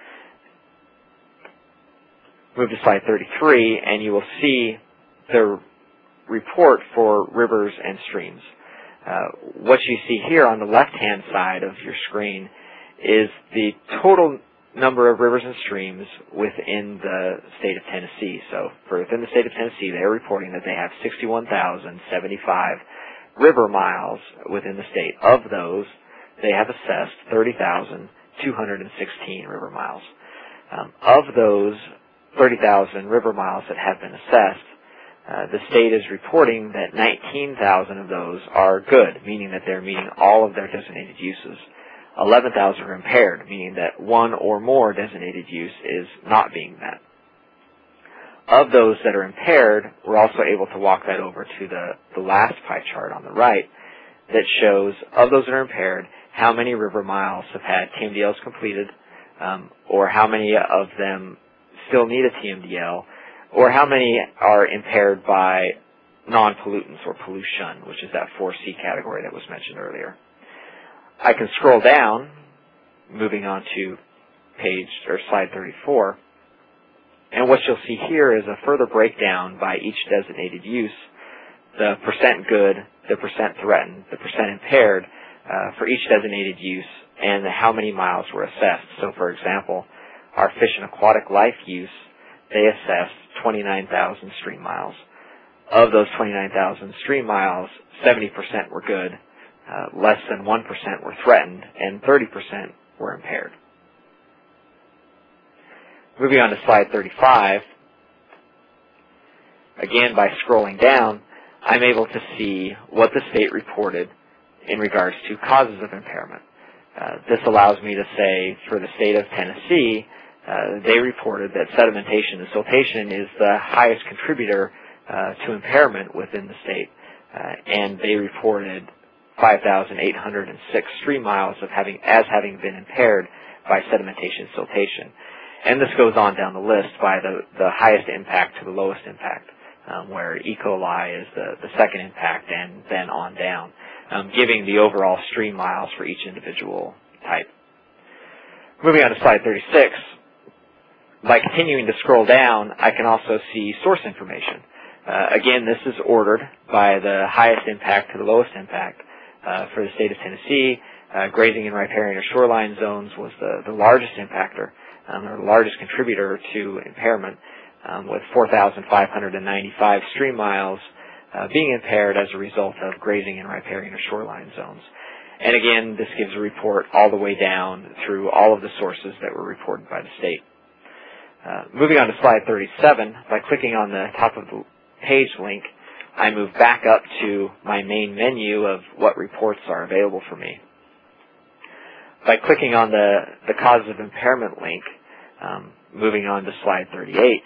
Move to slide thirty-three, and you will see the report for rivers and streams. Uh, what you see here on the left-hand side of your screen is the total number of rivers and streams within the state of Tennessee. So for within the state of Tennessee, they're reporting that they have sixty-one thousand seventy-five river miles within the state. Of those, they have assessed thirty thousand two hundred sixteen river miles. Um, of those thirty thousand river miles that have been assessed, uh, the state is reporting that nineteen thousand of those are good, meaning that they're meeting all of their designated uses. eleven thousand are impaired, meaning that one or more designated use is not being met. Of those that are impaired, we're also able to walk that over to the, the last pie chart on the right that shows, of those that are impaired, how many river miles have had T M D Ls completed, um, or how many of them still need a T M D L, or how many are impaired by non-pollutants or pollution, which is that four C category that was mentioned earlier. I can scroll down, moving on to page or slide thirty-four, and what you'll see here is a further breakdown by each designated use, the percent good, the percent threatened, the percent impaired uh, for each designated use, and how many miles were assessed. So, for example, our fish and aquatic life use, they assessed twenty-nine thousand stream miles. Of those twenty-nine thousand stream miles, seventy percent were good. Uh, less than one percent were threatened, and thirty percent were impaired. Moving on to slide thirty-five, again by scrolling down, I'm able to see what the state reported in regards to causes of impairment. Uh, this allows me to say, for the state of Tennessee, uh, they reported that sedimentation and siltation is the highest contributor uh, to impairment within the state, uh, and they reported five thousand eight hundred six stream miles of having as having been impaired by sedimentation and siltation. And this goes on down the list by the, the highest impact to the lowest impact, um, where E. coli is the, the second impact and then on down, um, giving the overall stream miles for each individual type. Moving on to slide thirty-six, by continuing to scroll down, I can also see source information. Uh, again, this is ordered by the highest impact to the lowest impact. Uh, for the state of Tennessee, uh, grazing and riparian or shoreline zones was the, the largest impactor, um, or the largest contributor to impairment, um, with four thousand five hundred ninety-five stream miles uh, being impaired as a result of grazing and riparian or shoreline zones. And again, this gives a report all the way down through all of the sources that were reported by the state. Uh, moving on to slide thirty-seven, by clicking on the top of the page link, I move back up to my main menu of what reports are available for me. By clicking on the, the causes of impairment link, um, moving on to slide thirty-eight,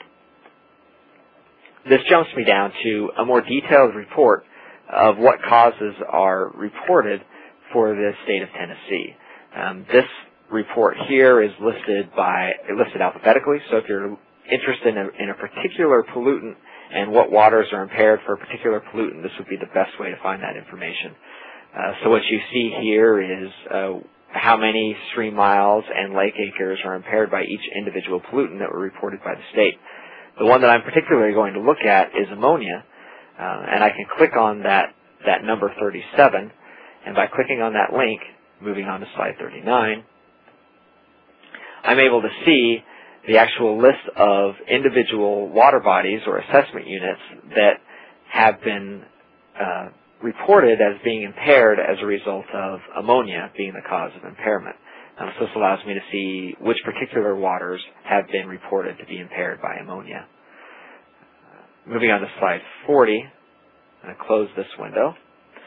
this jumps me down to a more detailed report of what causes are reported for the state of Tennessee. Um, this report here is listed by listed alphabetically, so if you're interested in a, in a particular pollutant and what waters are impaired for a particular pollutant, this would be the best way to find that information. Uh, so what you see here is uh, how many stream miles and lake acres are impaired by each individual pollutant that were reported by the state. The one that I'm particularly going to look at is ammonia, uh, and I can click on that, that number thirty-seven, and by clicking on that link, moving on to slide thirty-nine, I'm able to see the actual list of individual water bodies or assessment units that have been uh, reported as being impaired as a result of ammonia being the cause of impairment. Um, so this allows me to see which particular waters have been reported to be impaired by ammonia. Uh, moving on to slide forty, I'm going to close this window.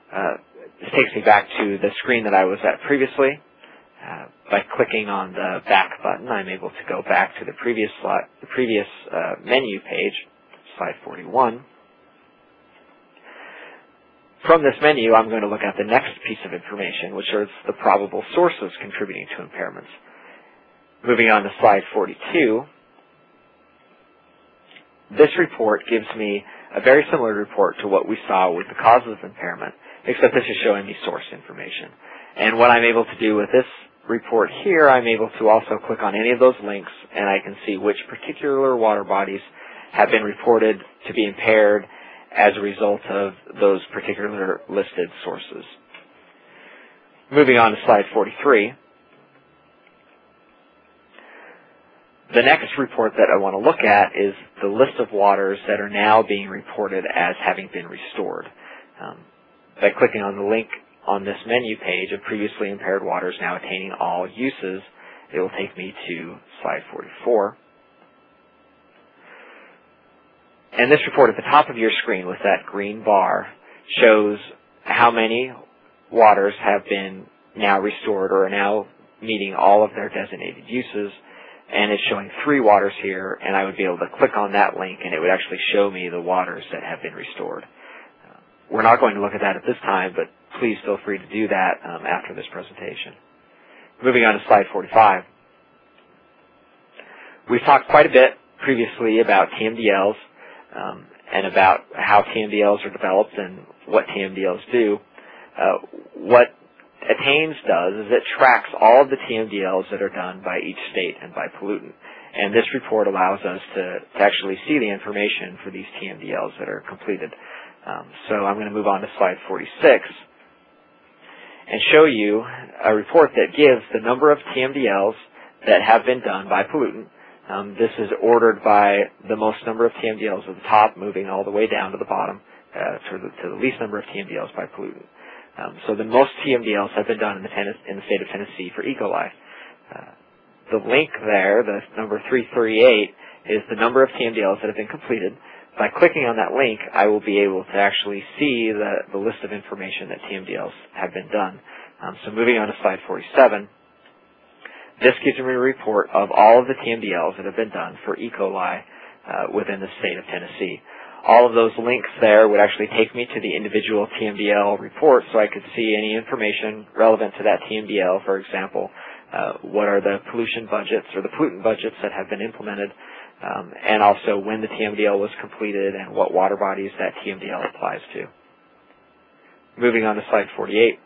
uh, this takes me back to the screen that I was at previously. Uh, by clicking on the back button, I'm able to go back to the previous slide, the previous uh, menu page, slide forty-one. From this menu, I'm going to look at the next piece of information, which is the probable sources contributing to impairments. Moving on to slide forty-two, this report gives me a very similar report to what we saw with the causes of impairment, except this is showing me source information. And what I'm able to do with this report here, I'm able to also click on any of those links, and I can see which particular water bodies have been reported to be impaired as a result of those particular listed sources. Moving on to slide forty-three. The next report that I want to look at is the list of waters that are now being reported as having been restored. Um, by clicking on the link on this menu page of previously impaired waters now attaining all uses, it will take me to slide forty-four. And this report at the top of your screen with that green bar shows how many waters have been now restored or are now meeting all of their designated uses. And it's showing three waters here, and I would be able to click on that link and it would actually show me the waters that have been restored. Uh, we're not going to look at that at this time, but please feel free to do that um, after this presentation. Moving on to slide forty-five. We've talked quite a bit previously about T M D Ls um, and about how T M D Ls are developed and what T M D Ls do. Uh, what Attains does is it tracks all of the T M D Ls that are done by each state and by pollutant. And this report allows us to, to actually see the information for these T M D Ls that are completed. Um, so I'm going to move on to slide forty-six and show you a report that gives the number of T M D Ls that have been done by pollutant. Um, this is ordered by the most number of T M D Ls at the top, moving all the way down to the bottom uh, to, the, to the least number of T M D Ls by pollutant. Um, so the most T M D Ls have been done in the, in the state of Tennessee for E. coli. Uh, the link there, the number three thirty-eight, is the number of T M D Ls that have been completed. By clicking on that link, I will be able to actually see the, the list of information that T M D Ls have been done. Um, so moving on to slide forty-seven, this gives me a report of all of the T M D Ls that have been done for E. coli uh, within the state of Tennessee. All of those links there would actually take me to the individual T M D L report so I could see any information relevant to that T M D L. For example, uh, what are the pollution budgets or the pollutant budgets that have been implemented, um, and also when the T M D L was completed and what water bodies that T M D L applies to. Moving on to slide forty-eight.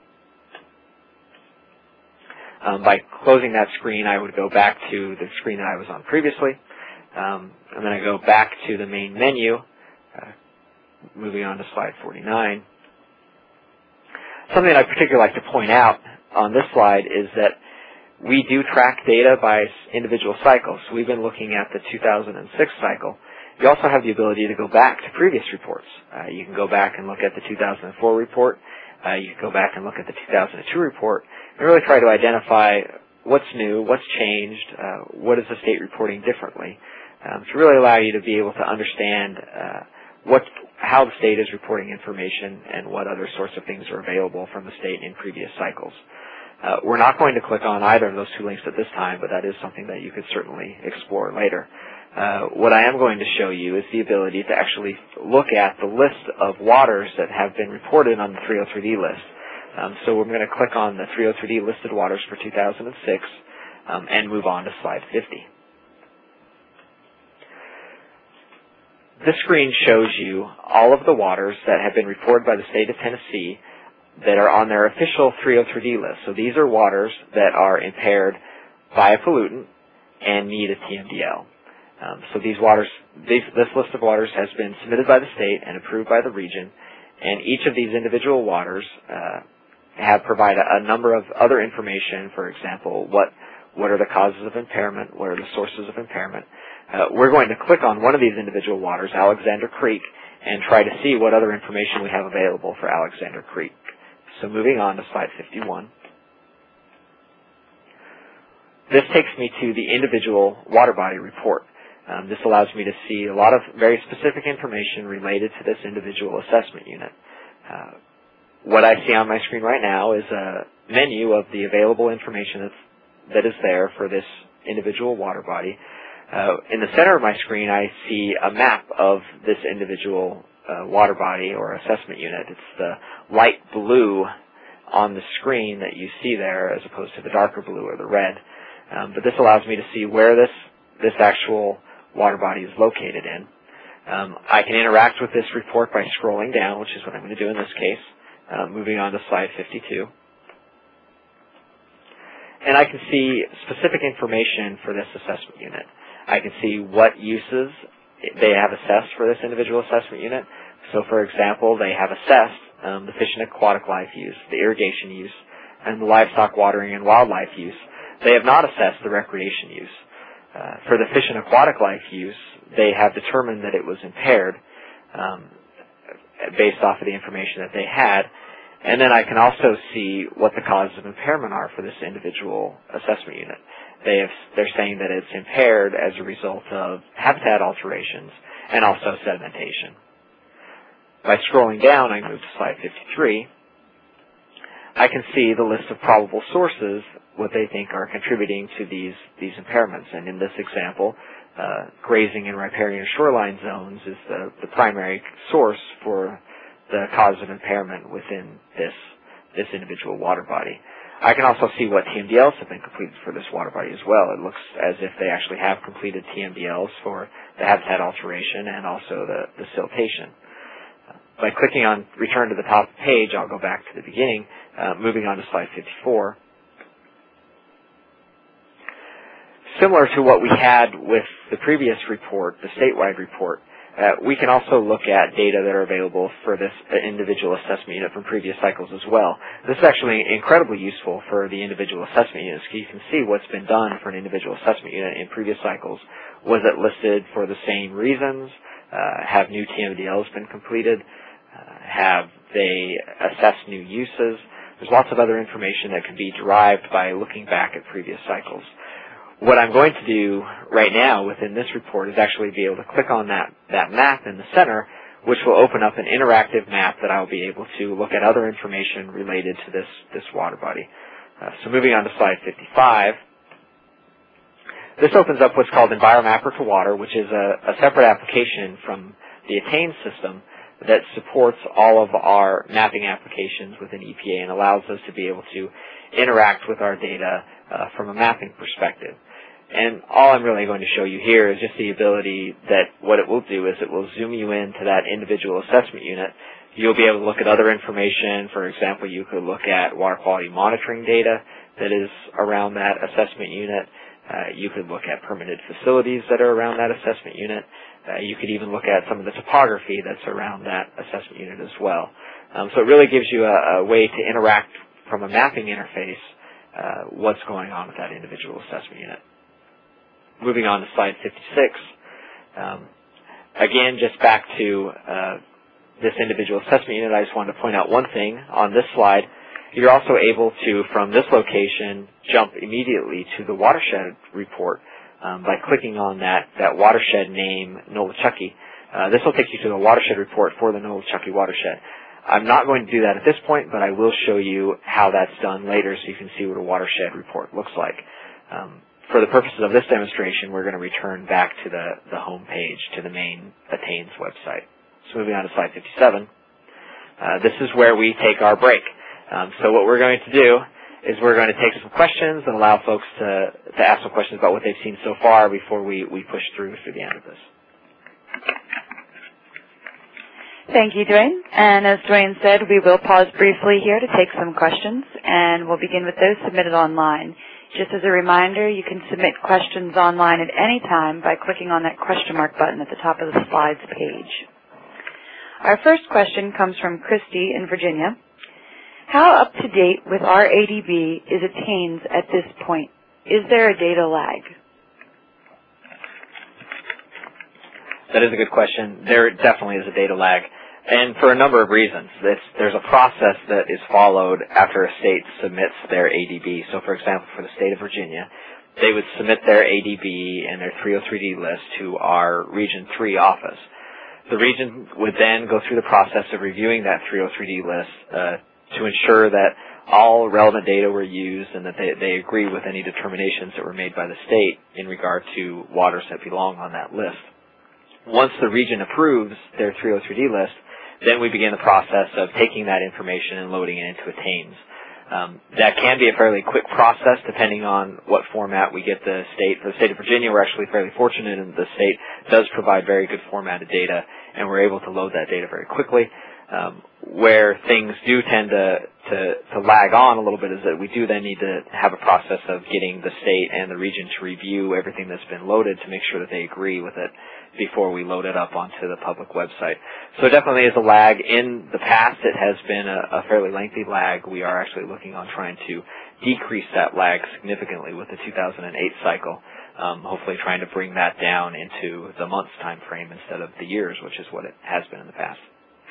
Um, by closing that screen, I would go back to the screen that I was on previously, um, and then I go back to the main menu. Uh, moving on to slide forty-nine. Something I'd particularly like to point out on this slide is that we do track data by individual cycles. So we've been looking at the two thousand six cycle. You also have the ability to go back to previous reports. Uh, you can go back and look at the two thousand four report. Uh, you can go back and look at the two thousand two report and really try to identify what's new, what's changed, uh, what is the state reporting differently, um, to really allow you to be able to understand uh, what, how the state is reporting information and what other sorts of things are available from the state in previous cycles. Uh, we're not going to click on either of those two links at this time, but that is something that you could certainly explore later. Uh, what I am going to show you is the ability to actually look at the list of waters that have been reported on the three oh three D list. Um, so we're going to click on the three oh three D listed waters for two thousand six um, and move on to slide fifty. This screen shows you all of the waters that have been reported by the state of Tennessee that are on their official three oh three D list. So these are waters that are impaired by a pollutant and need a T M D L. Um, so these waters, these, this list of waters has been submitted by the state and approved by the region, and each of these individual waters uh, have provided a, a number of other information. For example, what what are the causes of impairment? What are the sources of impairment? Uh, we're going to click on one of these individual waters, Alexander Creek, and try to see what other information we have available for Alexander Creek. So moving on to slide fifty-one. This takes me to the individual water body report. Um, this allows me to see a lot of very specific information related to this individual assessment unit. Uh, what I see on my screen right now is a menu of the available information that's, that is there for this individual water body. Uh, in the center of my screen, I see a map of this individual uh, water body or assessment unit. It's the light blue on the screen that you see there as opposed to the darker blue or the red. Um, but this allows me to see where this, this actual water body is located in. Um, I can interact with this report by scrolling down, which is what I'm going to do in this case. Uh, moving on to slide fifty-two. And I can see specific information for this assessment unit. I can see what uses they have assessed for this individual assessment unit. So, for example, they have assessed um, the fish and aquatic life use, the irrigation use, and the livestock watering and wildlife use. They have not assessed the recreation use. Uh, for the fish and aquatic life use, they have determined that it was impaired um, based off of the information that they had. And then I can also see what the causes of impairment are for this individual assessment unit. They have, they're saying that it's impaired as a result of habitat alterations and also sedimentation. By scrolling down, I move to slide fifty-three. I can see the list of probable sources, what they think are contributing to these, these impairments. And in this example, uh, grazing in riparian shoreline zones is the, the primary source for the cause of impairment within this, this individual water body. I can also see what T M D Ls have been completed for this water body as well. It looks as if they actually have completed T M D Ls for the habitat alteration and also the, the siltation. Uh, by clicking on return to the top of the page, I'll go back to the beginning, uh, moving on to slide fifty-four. Similar to what we had with the previous report, the statewide report, Uh, we can also look at data that are available for this uh, individual assessment unit from previous cycles as well. This is actually incredibly useful for the individual assessment units because you can see what's been done for an individual assessment unit in previous cycles. Was it listed for the same reasons? Uh, have new T M D Ls been completed? Uh, have they assessed new uses? There's lots of other information that can be derived by looking back at previous cycles. What I'm going to do right now within this report is actually be able to click on that, that map in the center, which will open up an interactive map that I'll be able to look at other information related to this, this water body. Uh, so moving on to slide fifty-five, this opens up what's called EnviroMapper to Water, which is a, a separate application from the Attain system that supports all of our mapping applications within E P A and allows us to be able to interact with our data uh, from a mapping perspective. And all I'm really going to show you here is just the ability that what it will do is it will zoom you into that individual assessment unit. You'll be able to look at other information. For example, you could look at water quality monitoring data that is around that assessment unit. Uh, you could look at permitted facilities that are around that assessment unit. Uh, you could even look at some of the topography that's around that assessment unit as well. Um, so it really gives you a, a way to interact from a mapping interface uh, what's going on with that individual assessment unit. Moving on to slide fifty-six. Um, again, just back to uh, this individual assessment unit, I just wanted to point out one thing on this slide. You're also able to, from this location, jump immediately to the watershed report um, by clicking on that, that watershed name, Nolichucky. Uh, this will take you to the watershed report for the Nolichucky watershed. I'm not going to do that at this point, but I will show you how that's done later so you can see what a watershed report looks like. Um, For the purposes of this demonstration, we're going to return back to the, the home page, to the main Attain's website. So moving on to slide fifty-seven. Uh, this is where we take our break. Um, so what we're going to do is we're going to take some questions and allow folks to, to ask some questions about what they've seen so far before we, we push through to the end of this. Thank you, Dwayne. And as Dwayne said, we will pause briefly here to take some questions, and we'll begin with those submitted online. Just as a reminder, you can submit questions online at any time by clicking on that question mark button at the top of the slides page. Our first question comes from Christy in Virginia. How up to date with our A D B is Attain's at this point? Is there a data lag? That is a good question. There definitely is a data lag, and for a number of reasons. It's, there's a process that is followed after a state submits their A D B. So, for example, for the state of Virginia, they would submit their A D B and their three oh three D list to our Region three office. The region would then go through the process of reviewing that three oh three D list uh, to ensure that all relevant data were used and that they, they agree with any determinations that were made by the state in regard to waters that belong on that list. Once the region approves their three oh three D list, then we begin the process of taking that information and loading it into Attains. Um, that can be a fairly quick process depending on what format we get the state. For the state of Virginia, we're actually fairly fortunate in the state does provide very good formatted data, and we're able to load that data very quickly. Um, where things do tend to, to, to lag on a little bit is that we do then need to have a process of getting the state and the region to review everything that's been loaded to make sure that they agree with it before we load it up onto the public website. So it definitely is a lag. In the past, it has been a, a fairly lengthy lag. We are actually looking on trying to decrease that lag significantly with the two thousand eight cycle, um, hopefully trying to bring that down into the months time frame instead of the years, which is what it has been in the past.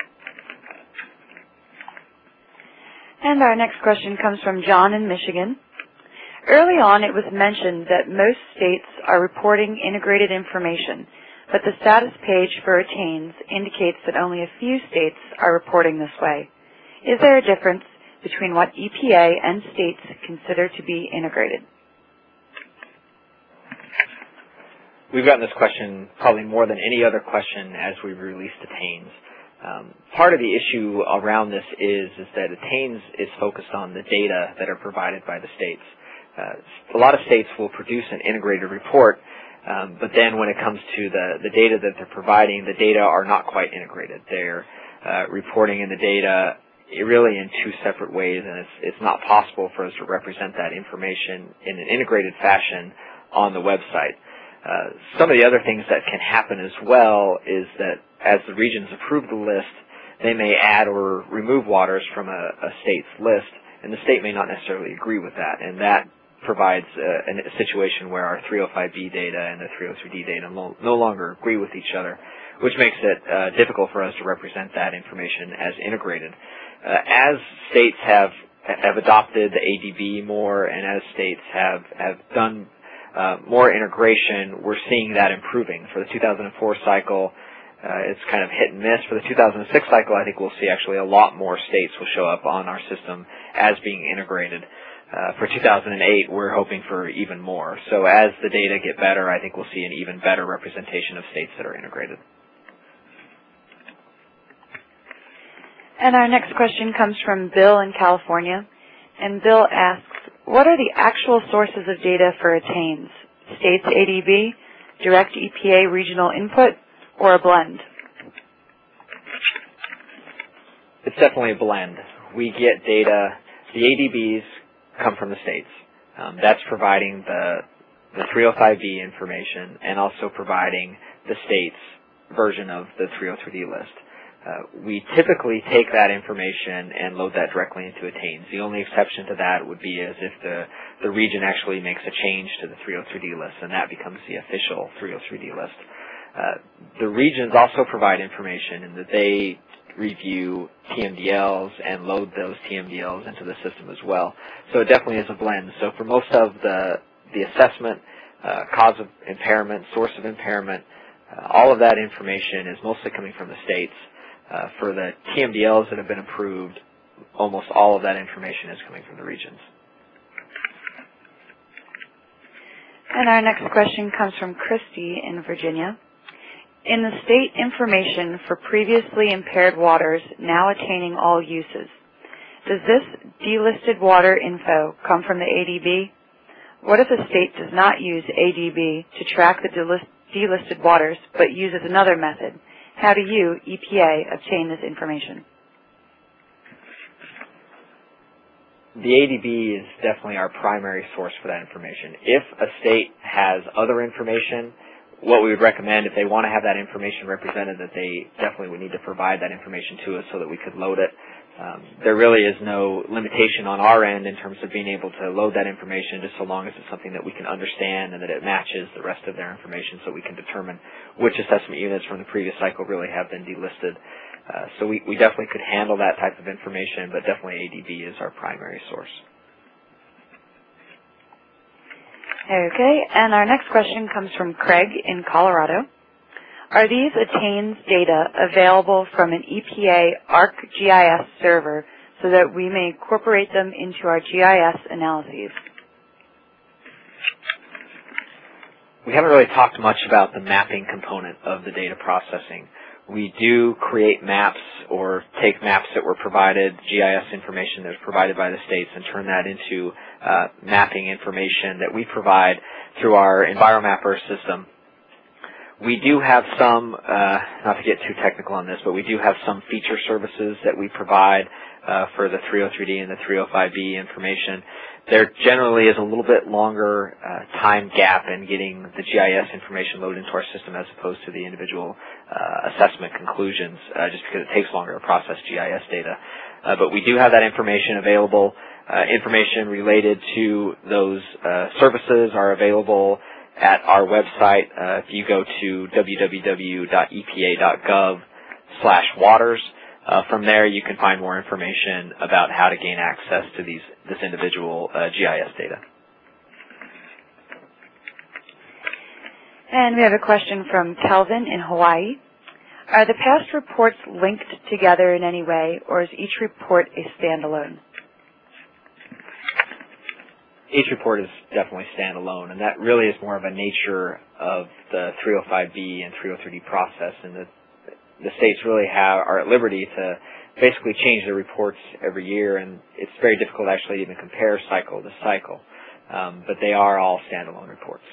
And our next question comes from John in Michigan. Early on, it was mentioned that most states are reporting integrated information, but the status page for Attains indicates that only a few states are reporting this way. Is there a difference between what E P A and states consider to be integrated? We've gotten this question probably more than any other question as we've released Attains. Um, part of the issue around this is, is that Attains is focused on the data that are provided by the states. Uh, a lot of states will produce an integrated report, um, but then when it comes to the, the data that they're providing, the data are not quite integrated. They're uh, reporting in the data really in two separate ways, and it's, it's not possible for us to represent that information in an integrated fashion on the website. Uh, some of the other things that can happen as well is that as the regions approve the list, they may add or remove waters from a, a state's list, and the state may not necessarily agree with that, and that provides a, a situation where our three oh five B data and the three oh three D data no, no longer agree with each other, which makes it uh, difficult for us to represent that information as integrated. Uh, as states have have adopted the A D B more, and as states have have done uh, more integration, we're seeing that improving. For the two thousand four cycle, uh, it's kind of hit and miss. For the two thousand six cycle, I think we'll see actually a lot more states will show up on our system as being integrated. Uh, for two thousand eight, we're hoping for even more. So as the data get better, I think we'll see an even better representation of states that are integrated. And our next question comes from Bill in California. And Bill asks, what are the actual sources of data for Attains? States A D B, direct E P A regional input, or a blend? It's definitely a blend. We get data, the A D Bs come from the states. Um, that's providing the, the three oh five B information and also providing the state's version of the three oh three D list. Uh, we typically take that information and load that directly into Attains. The only exception to that would be as if the, the region actually makes a change to the three oh three D list, and that becomes the official three oh three D list. Uh, the regions also provide information in that they review T M D Ls and load those T M D Ls into the system as well. So it definitely is a blend. So for most of the, the assessment, uh, cause of impairment, source of impairment, uh, all of that information is mostly coming from the states. Uh, for the T M D Ls that have been approved, almost all of that information is coming from the regions. And our next question comes from Christy in Virginia. In the state information for previously impaired waters now attaining all uses, does this delisted water info come from the A D B? What if a state does not use A D B to track the delisted waters but uses another method? How do you, E P A, obtain this information? The A D B is definitely our primary source for that information. If a state has other information, what we would recommend if they want to have that information represented, that they definitely would need to provide that information to us so that we could load it. Um, there really is no limitation on our end in terms of being able to load that information, just so long as it's something that we can understand and that it matches the rest of their information, so we can determine which assessment units from the previous cycle really have been delisted. Uh, so we, we definitely could handle that type of information, but definitely A D B is our primary source. Okay, and our next question comes from Craig in Colorado. Are these Attains data available from an E P A ArcGIS server so that we may incorporate them into our G I S analyses? We haven't really talked much about the mapping component of the data processing. We do create maps or take maps that were provided, G I S information that was provided by the states, and turn that into uh, mapping information that we provide through our EnviroMapper system. We do have some, uh, not to get too technical on this, but we do have some feature services that we provide uh, for the three oh three D and the three oh five B information. There generally is a little bit longer uh, time gap in getting the G I S information loaded into our system as opposed to the individual uh, assessment conclusions, uh, just because it takes longer to process G I S data. Uh, but we do have that information available. Uh, information related to those uh, services are available at our website. Uh, if you go to w w w dot e p a dot gov slash waters, Uh, from there, you can find more information about how to gain access to these this individual uh, G I S data. And we have a question from Kelvin in Hawaii. Are the past reports linked together in any way, or is each report a standalone? Each report is definitely standalone, and that really is more of a nature of the three oh five B and three oh three D process, and the the states really have are at liberty to basically change their reports every year, and it's very difficult actually to even compare cycle to cycle. Um, but they are all standalone reports.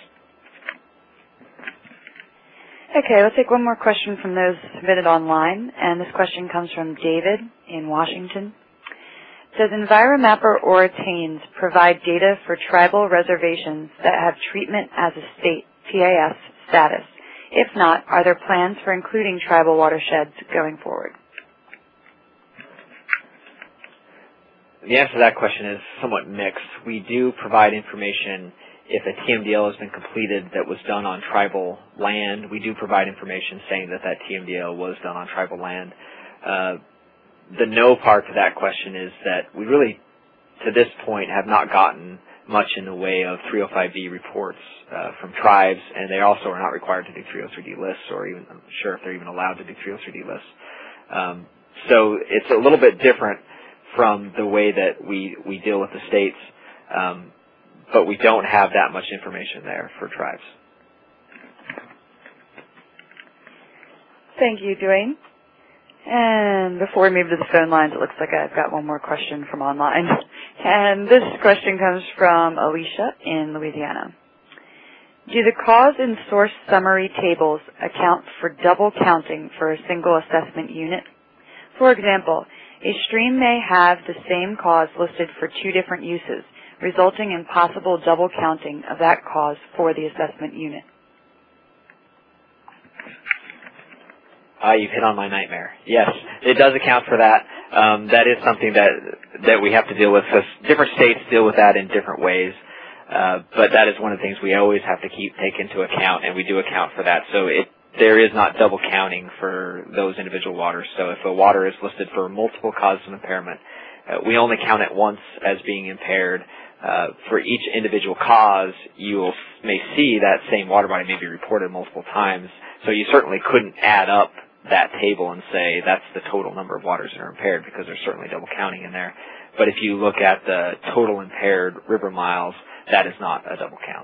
Okay, let's take one more question from those submitted online, and this question comes from David in Washington. Does EnviroMapper or Attains provide data for tribal reservations that have treatment as a state T A S status? If not, are there plans for including tribal watersheds going forward? The answer to that question is somewhat mixed. We do provide information if a T M D L has been completed that was done on tribal land. We do provide information saying that that T M D L was done on tribal land. Uh, the no part to that question is that we really, to this point, have not gotten much in the way of three oh five B reports uh, from tribes, and they also are not required to do three oh three D lists, or even, I'm sure if they're even allowed to do three oh three D lists. Um, so it's a little bit different from the way that we, we deal with the states, um, but we don't have that much information there for tribes. Thank you, Dwayne. And before we move to the phone lines, it looks like I've got one more question from online. And this question comes from Alicia in Louisiana. Do the cause and source summary tables account for double counting for a single assessment unit? For example, a stream may have the same cause listed for two different uses, resulting in possible double counting of that cause for the assessment unit. Uh, you've hit on my nightmare. Yes, it does account for that. Um, that is something that that we have to deal with. So different states deal with that in different ways, uh, but that is one of the things we always have to keep take into account, and we do account for that. So it there is not double counting for those individual waters. So if a water is listed for multiple causes of impairment, uh, we only count it once as being impaired. Uh, for each individual cause, you may see that same water body may be reported multiple times. So you certainly couldn't add up that table and say that's the total number of waters that are impaired, because there's certainly double counting in there. But if you look at the total impaired river miles, that is not a double count.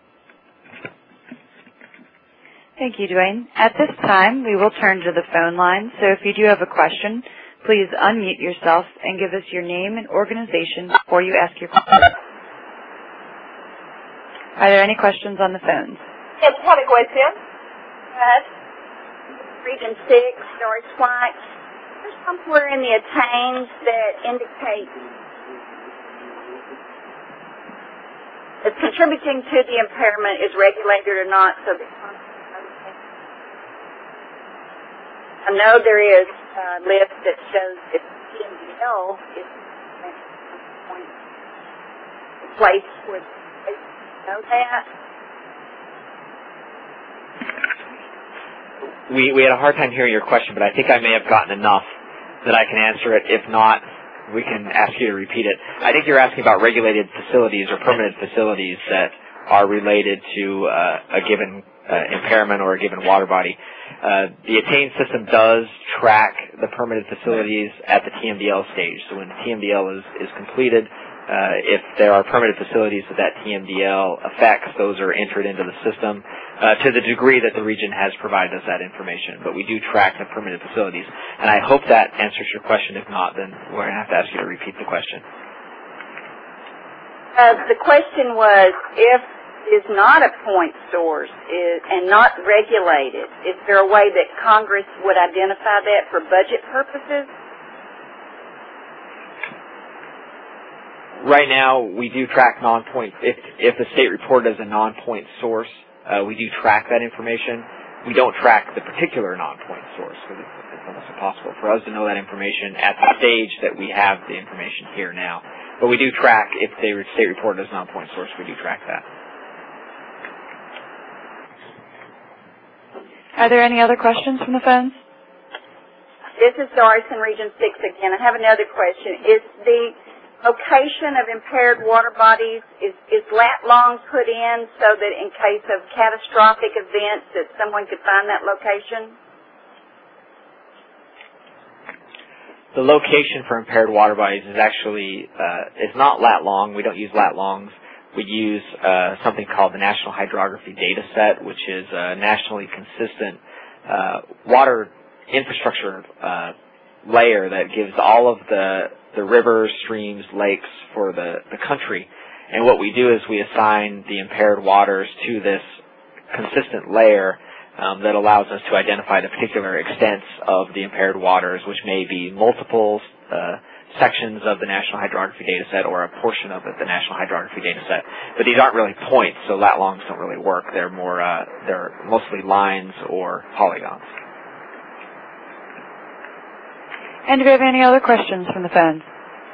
Thank you, Dwayne. At this time, we will turn to the phone line. So if you do have a question, please unmute yourself and give us your name and organization before you ask your question. Are there any questions on the phones? Yes, I have a question. Yes. Region six, Doris White. There's somewhere in the Attains that indicates it's contributing to the impairment is regulated or not, so that I know there is a list that shows if T M D L is a place where they know that. We, we had a hard time hearing your question, but I think I may have gotten enough that I can answer it. If not, we can ask you to repeat it. I think you're asking about regulated facilities or permanent facilities that are related to uh, a given uh, impairment or a given water body. Uh, the Attain system does track the permitted facilities at the T M D L stage. So when the T M D L is, is completed, uh, if there are permitted facilities that that T M D L affects, those are entered into the system uh, to the degree that the region has provided us that information. But we do track the permitted facilities. And I hope that answers your question. If not, then we're going to have to ask you to repeat the question. Uh, the question was, if is not a point source is, and not regulated, is there a way that Congress would identify that for budget purposes? Right now, we do track non-point. If, if the state report is a non-point source, uh, we do track that information. We don't track the particular non-point source because it's, it's almost impossible for us to know that information at the stage that we have the information here now. But we do track, if the state report is a non-point source, we do track that. Are there any other questions from the phones? This is Doris in Region six again. I have another question. Is the location of impaired water bodies, is, is lat long put in so that in case of catastrophic events that someone could find that location? The location for impaired water bodies is actually, uh, it's not lat long. We don't use lat longs. We use uh, something called the National Hydrography Data Set, which is a nationally consistent uh, water infrastructure uh, layer that gives all of the, the rivers, streams, lakes for the, the country. And what we do is we assign the impaired waters to this consistent layer um, that allows us to identify the particular extents of the impaired waters, which may be multiple uh, sections of the National Hydrography Data Set or a portion of it, the National Hydrography Data Set. But these aren't really points, so lat longs don't really work. They're more, uh, they're mostly lines or polygons. And do we have any other questions from the phones?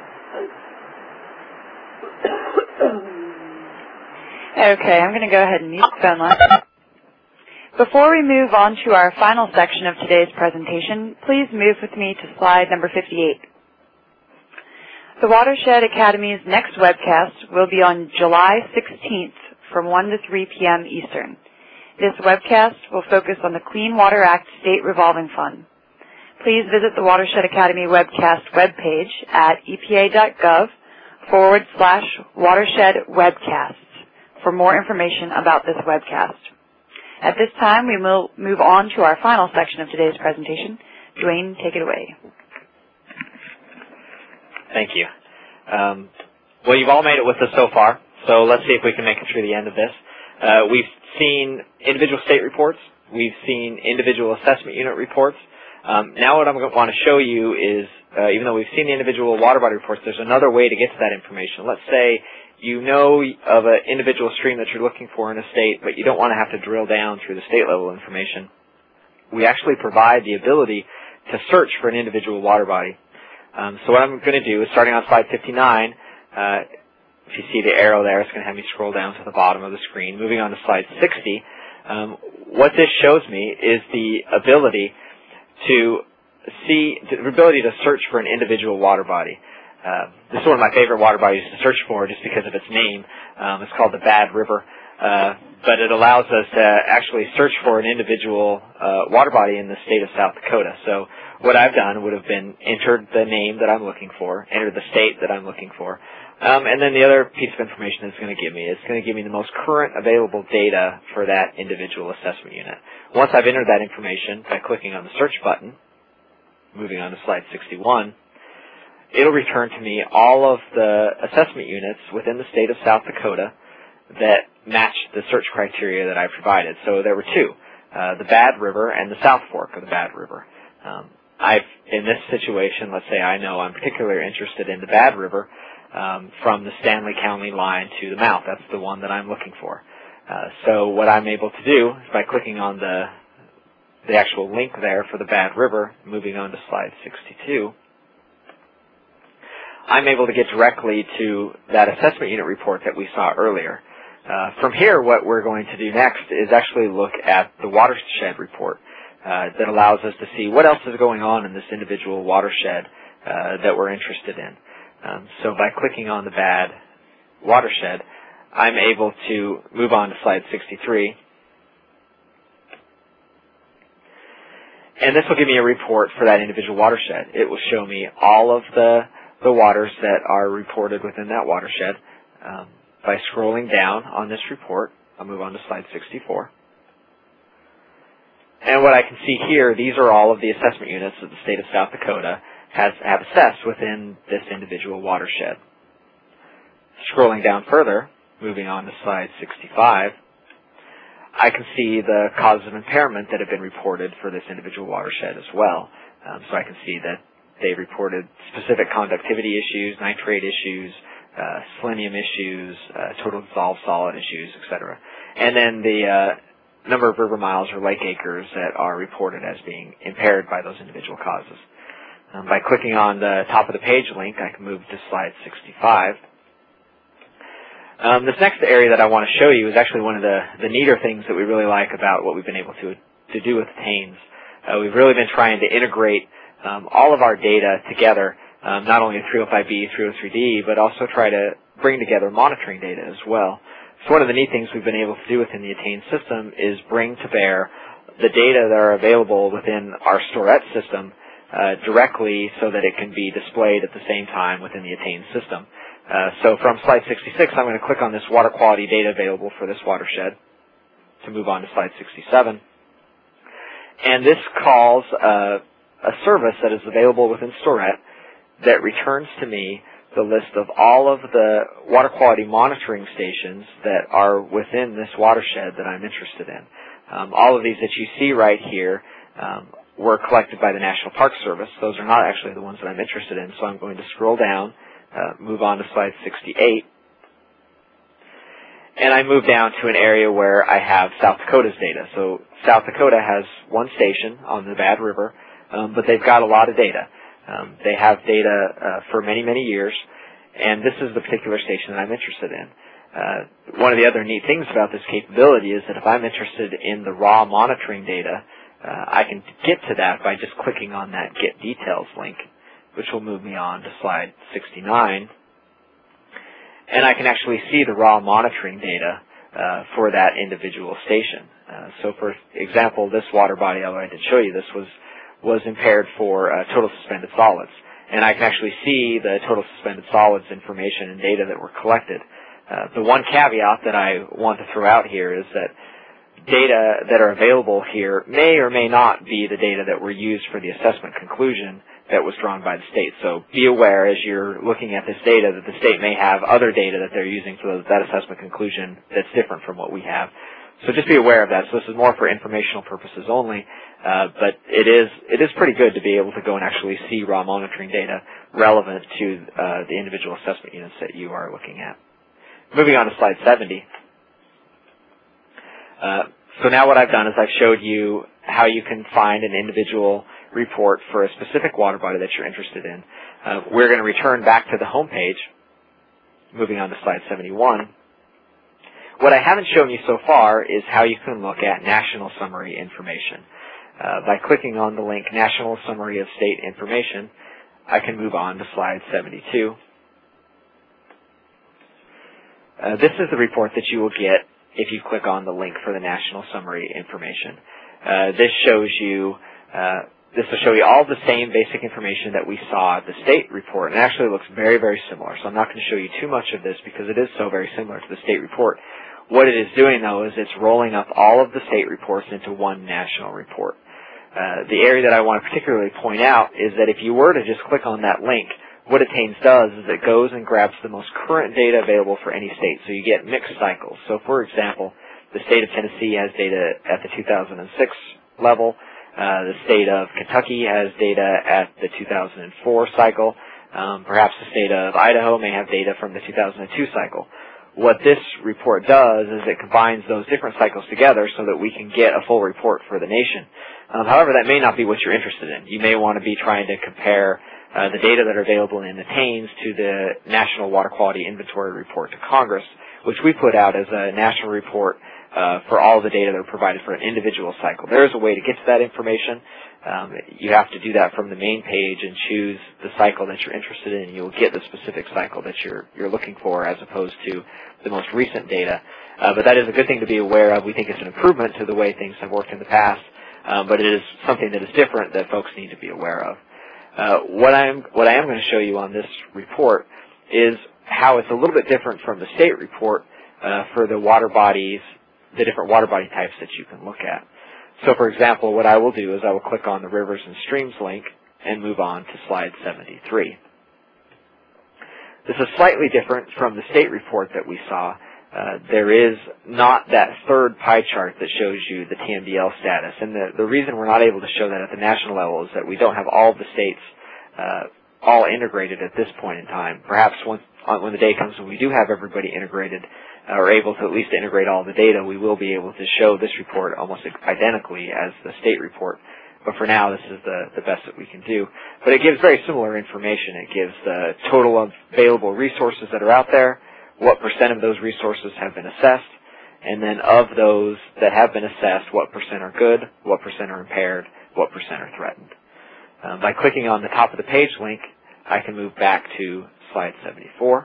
Okay, I'm going to go ahead and mute the phone line. Before we move on to our final section of today's presentation, please move with me to slide number fifty-eight. The Watershed Academy's next webcast will be on July sixteenth from one to three p.m. Eastern. This webcast will focus on the Clean Water Act State Revolving Fund. Please visit the Watershed Academy webcast webpage at epa.gov forward slash watershed webcasts for more information about this webcast. At this time, we will move on to our final section of today's presentation. Dwayne, take it away. Thank you. Um, well, you've all made it with us so far, so let's see if we can make it through the end of this. Uh, we've seen individual state reports. We've seen individual assessment unit reports. Um, now what I'm going to want to show you is, uh, even though we've seen the individual water body reports, there's another way to get to that information. Let's say you know of an individual stream that you're looking for in a state, but you don't want to have to drill down through the state level information. We actually provide the ability to search for an individual water body. Um, so what I'm going to do is, starting on slide fifty-nine, uh, if you see the arrow there, it's going to have me scroll down to the bottom of the screen. Moving on to slide sixty, um, what this shows me is the ability to see, the ability to search for an individual water body. Uh, this is one of my favorite water bodies to search for just because of its name. Um, it's called the Bad River. Uh, but it allows us to actually search for an individual uh, water body in the state of South Dakota. So what I've done would have been entered the name that I'm looking for, entered the state that I'm looking for, um, and then the other piece of information it's going to give me is going to give me the most current available data for that individual assessment unit. Once I've entered that information by clicking on the search button, moving on to slide sixty-one, it'll return to me all of the assessment units within the state of South Dakota that match the search criteria that I provided. So there were two, uh, the Bad River and the South Fork of the Bad River. Um, I've, in this situation, let's say I know I'm particularly interested in the Bad River um, from the Stanley County line to the mouth. That's the one that I'm looking for. Uh, so what I'm able to do is by clicking on the the actual link there for the Bad River, moving on to slide sixty-two, I'm able to get directly to that assessment unit report that we saw earlier. Uh, from here, what we're going to do next is actually look at the watershed report uh, that allows us to see what else is going on in this individual watershed uh, that we're interested in. Um, so by clicking on the Bad watershed, I'm able to move on to slide sixty-three. and this will give me a report for that individual watershed. It will show me all of the, the waters that are reported within that watershed. Um, by scrolling down on this report, I'll move on to slide sixty-four. And what I can see here, these are all of the assessment units that the state of South Dakota has have assessed within this individual watershed. Scrolling down further, moving on to slide sixty-five, I can see the causes of impairment that have been reported for this individual watershed as well. Um, so I can see that they reported specific conductivity issues, nitrate issues, uh, selenium issues, uh, total dissolved solid issues, et cetera. And then the uh, number of river miles or lake acres that are reported as being impaired by those individual causes. Um, by clicking on the top of the page link, I can move to slide sixty-five. Um, this next area that I want to show you is actually one of the, the neater things that we really like about what we've been able to, to do with Taines. Uh, we've really been trying to integrate um, all of our data together, um, not only three oh five B, three oh three D, but also try to bring together monitoring data as well. So one of the neat things we've been able to do within the Attain system is bring to bear the data that are available within our Storette system uh, directly so that it can be displayed at the same time within the Attain system. Uh, so from slide sixty-six, I'm going to click on this water quality data available for this watershed to move on to slide sixty-seven. And this calls uh, a service that is available within Storette that returns to me the list of all of the water quality monitoring stations that are within this watershed that I'm interested in. Um, all of these that you see right here um, were collected by the National Park Service. Those are not actually the ones that I'm interested in, so I'm going to scroll down. Uh, move on to slide sixty-eight, and I move down to an area where I have South Dakota's data. So South Dakota has one station on the Bad River, um, but they've got a lot of data. Um, they have data uh, for many, many years, and this is the particular station that I'm interested in. Uh, one of the other neat things about this capability is that if I'm interested in the raw monitoring data, uh, I can get to that by just clicking on that Get Details link, which will move me on to slide sixty-nine. And I can actually see the raw monitoring data uh, for that individual station. Uh, so for example, this water body, although I did show you this, was, was impaired for uh, total suspended solids. And I can actually see the total suspended solids information and data that were collected. Uh, the one caveat that I want to throw out here is that data that are available here may or may not be the data that were used for the assessment conclusion that was drawn by the state. So be aware as you're looking at this data that the state may have other data that they're using for that assessment conclusion that's different from what we have. So just be aware of that. So this is more for informational purposes only, uh, but it is it is pretty good to be able to go and actually see raw monitoring data relevant to uh, the individual assessment units that you are looking at. Moving on to slide seventy. Uh, so now what I've done is I've showed you how you can find an individual report for a specific water body that you're interested in. Uh, we're going to return back to the home page, moving on to slide seventy-one. What I haven't shown you so far is how you can look at national summary information. Uh, by clicking on the link National Summary of State Information, I can move on to slide seventy-two. Uh, this is the report that you will get if you click on the link for the National Summary Information. Uh, this shows you uh, This will show you all the same basic information that we saw at the state report, and it actually looks very, very similar. So I'm not going to show you too much of this because it is so very similar to the state report. What it is doing, though, is it's rolling up all of the state reports into one national report. Uh, the area that I want to particularly point out is that if you were to just click on that link, what Attains does is it goes and grabs the most current data available for any state. So you get mixed cycles. So, for example, the state of Tennessee has data at the two thousand six level. Uh, the state of Kentucky has data at the two thousand four cycle. Um, perhaps the state of Idaho may have data from the two thousand two cycle. What this report does is it combines those different cycles together so that we can get a full report for the nation. Um, however, that may not be what you're interested in. You may want to be trying to compare uh, the data that are available in Attains to the National Water Quality Inventory Report to Congress, which we put out as a national report Uh, for all the data that are provided for an individual cycle. There is a way to get to that information. Um, you have to do that from the main page and choose the cycle that you're interested in, and you'll get the specific cycle that you're you're looking for as opposed to the most recent data. Uh, but that is a good thing to be aware of. We think it's an improvement to the way things have worked in the past. um, but it is something that is different that folks need to be aware of. Uh, what I'm what I am going to show you on this report is how it's a little bit different from the state report uh, for the water bodies, the different water body types that you can look at. So, for example, what I will do is I will click on the Rivers and Streams link and move on to slide seventy-three. This is slightly different from the state report that we saw. Uh, there is not that third pie chart that shows you the T M D L status. And the, the reason we're not able to show that at the national level is that we don't have all of the states uh, all integrated at this point in time. Perhaps once, when the day comes when we do have everybody integrated uh, or able to at least integrate all the data, we will be able to show this report almost identically as the state report. But for now, this is the, the best that we can do. But it gives very similar information. It gives the total of available resources that are out there, what percent of those resources have been assessed, and then of those that have been assessed, what percent are good, what percent are impaired, what percent are threatened. Um, by clicking on the top of the page link, I can move back to slide seventy-four.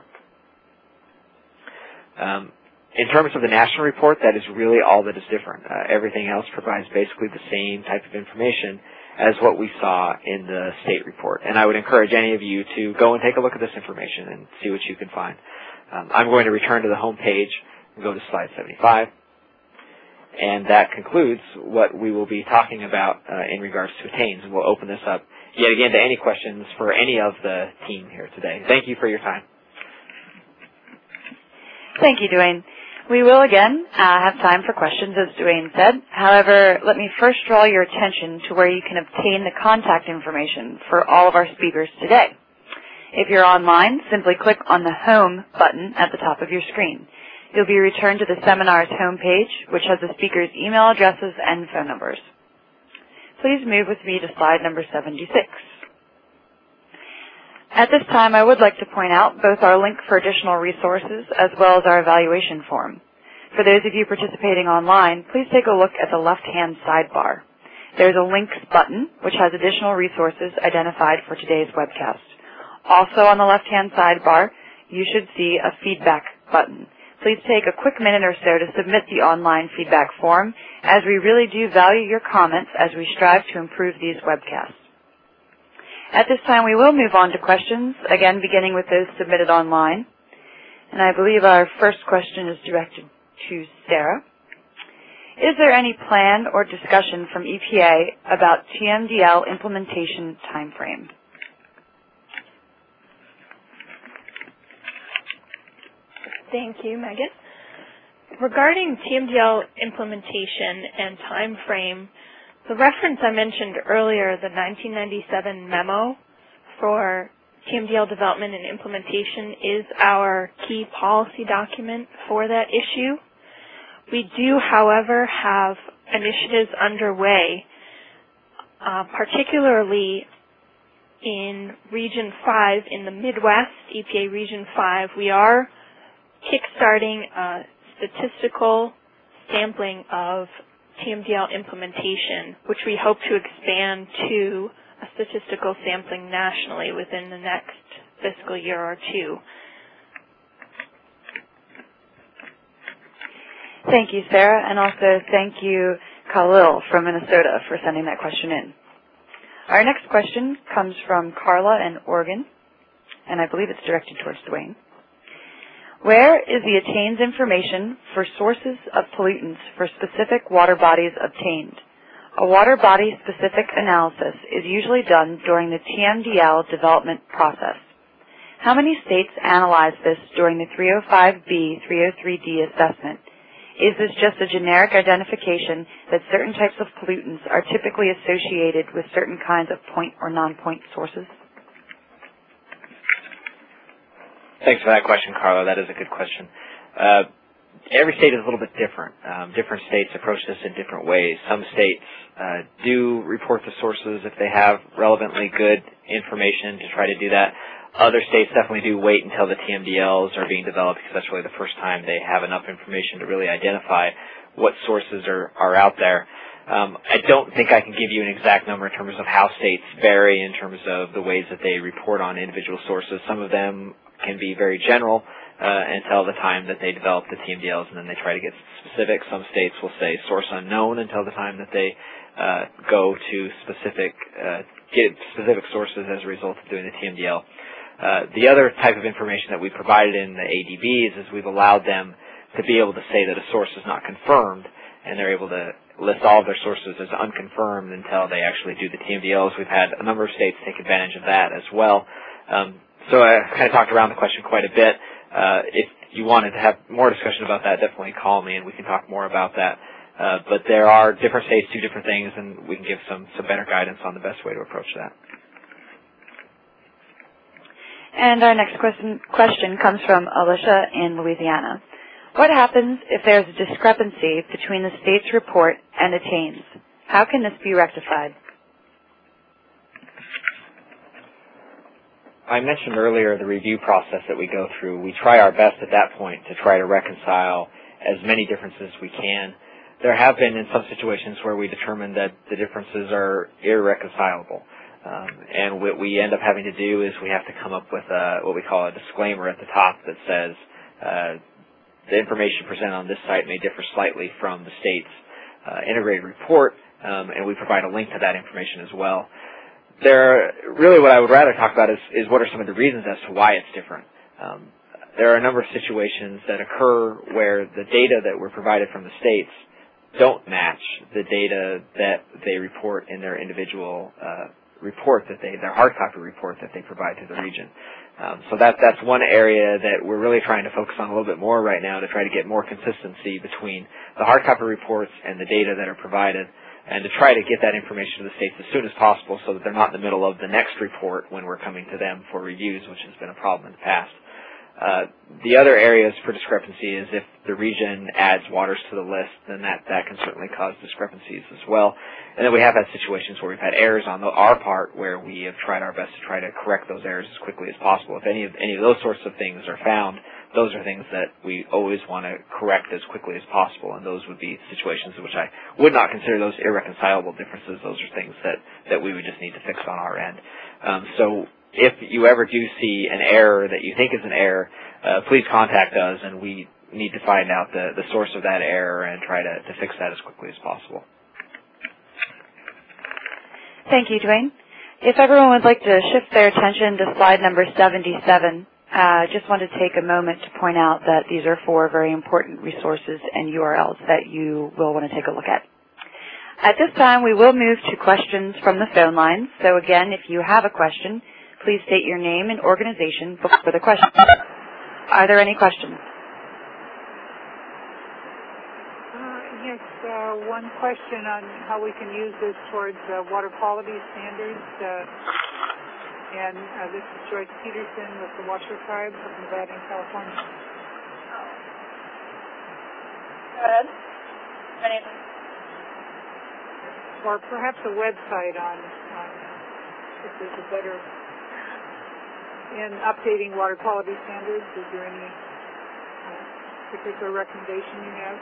Um, in terms of the national report, that is really all that is different. Uh, everything else provides basically the same type of information as what we saw in the state report. And I would encourage any of you to go and take a look at this information and see what you can find. Um, I'm going to return to the home page and go to slide seventy-five. And that concludes what we will be talking about uh, in regards to attains. And we'll open this up yet again to any questions for any of the team here today. Thank you for your time. Thank you, Dwayne. We will again uh, have time for questions, as Dwayne said. However, let me first draw your attention to where you can obtain the contact information for all of our speakers today. If you're online, simply click on the Home button at the top of your screen. You'll be returned to the seminar's home page, which has the speakers' email addresses and phone numbers. Please move with me to slide number seventy-six. At this time, I would like to point out both our link for additional resources as well as our evaluation form. For those of you participating online, please take a look at the left-hand sidebar. There's a Links button, which has additional resources identified for today's webcast. Also on the left-hand sidebar, you should see a Feedback button. Please take a quick minute or so to submit the online feedback form, as we really do value your comments as we strive to improve these webcasts. At this time, we will move on to questions, again beginning with those submitted online. And I believe our first question is directed to Sarah. Is there any plan or discussion from E P A about T M D L implementation timeframe? Thank you, Megan. Regarding T M D L implementation and time frame, the reference I mentioned earlier, the nineteen ninety-seven memo for T M D L development and implementation, is our key policy document for that issue. We do, however, have initiatives underway, uh, particularly in Region five in the Midwest, E P A Region five. We are kickstarting a statistical sampling of T M D L implementation, which we hope to expand to a statistical sampling nationally within the next fiscal year or two. Thank you, Sarah, and also thank you, Khalil from Minnesota, for sending that question in. Our next question comes from Carla in Oregon, and I believe it's directed towards Dwayne. Where is the attains information for sources of pollutants for specific water bodies obtained? A water body specific analysis is usually done during the T M D L development process. How many states analyze this during the three oh five B, three oh three D assessment? Is this just a generic identification that certain types of pollutants are typically associated with certain kinds of point or non-point sources? Thanks for that question, Carla. That is a good question. Uh, every state is a little bit different. Um, different states approach this in different ways. Some states uh, do report the sources if they have relevantly good information to try to do that. Other states definitely do wait until the T M D Ls are being developed, because that's really the first time they have enough information to really identify what sources are, are out there. Um, I don't think I can give you an exact number in terms of how states vary in terms of the ways that they report on individual sources. Some of them can be very general, uh, until the time that they develop the T M D Ls, and then they try to get specific. Some states will say source unknown until the time that they uh, go to specific, uh, get specific sources as a result of doing the T M D L. Uh, the other type of information that we provided in the A D Bs is we've allowed them to be able to say that a source is not confirmed, and they're able to list all of their sources as unconfirmed until they actually do the T M D Ls. We've had a number of states take advantage of that as well. Um, so I kind of talked around the question quite a bit. Uh, if you wanted to have more discussion about that, definitely call me and we can talk more about that. Uh, but there are different states do different things, and we can give some, some better guidance on the best way to approach that. And our next question, question comes from Alicia in Louisiana. What happens if there's a discrepancy between the state's report and attains? How can this be rectified? I mentioned earlier the review process that we go through. We try our best at that point to try to reconcile as many differences as we can. There have been in some situations where we determine that the differences are irreconcilable. Um, and what we end up having to do is we have to come up with a, what we call a disclaimer at the top that says uh, the information presented on this site may differ slightly from the state's uh, integrated report, um, and we provide a link to that information as well. There, really what I would rather talk about is, is what are some of the reasons as to why it's different. Um, there are a number of situations that occur where the data that were provided from the states don't match the data that they report in their individual uh, report that they, their hard copy report that they provide to the region. Um, so that, that's one area that we're really trying to focus on a little bit more right now to try to get more consistency between the hard copy reports and the data that are provided, and to try to get that information to the states as soon as possible so that they're not in the middle of the next report when we're coming to them for reviews, which has been a problem in the past. Uh, the other areas for discrepancy is if the region adds waters to the list, then that, that can certainly cause discrepancies as well. And then we have had situations where we've had errors on the, our part where we have tried our best to try to correct those errors as quickly as possible. If any of, any of those sorts of things are found, those are things that we always want to correct as quickly as possible, and those would be situations in which I would not consider those irreconcilable differences. Those are things that, that we would just need to fix on our end. Um, so if you ever do see an error that you think is an error, uh, please contact us, and we need to find out the, the source of that error and try to, to fix that as quickly as possible. Thank you, Dwayne. If everyone would like to shift their attention to slide number seventy-seven, I uh, just want to take a moment to point out that these are four very important resources and U R Ls that you will want to take a look at. At this time, we will move to questions from the phone lines. So again, if you have a question, please state your name and organization before the question. Are there any questions? Uh, yes, uh, one question on how we can use this towards uh, water quality standards. Uh, And uh, this is Joyce Peterson with the Washoe Tribe of Nevada and California. Good. Or perhaps a website on, on if there's a better, in updating water quality standards. Is there any uh, particular recommendation you have?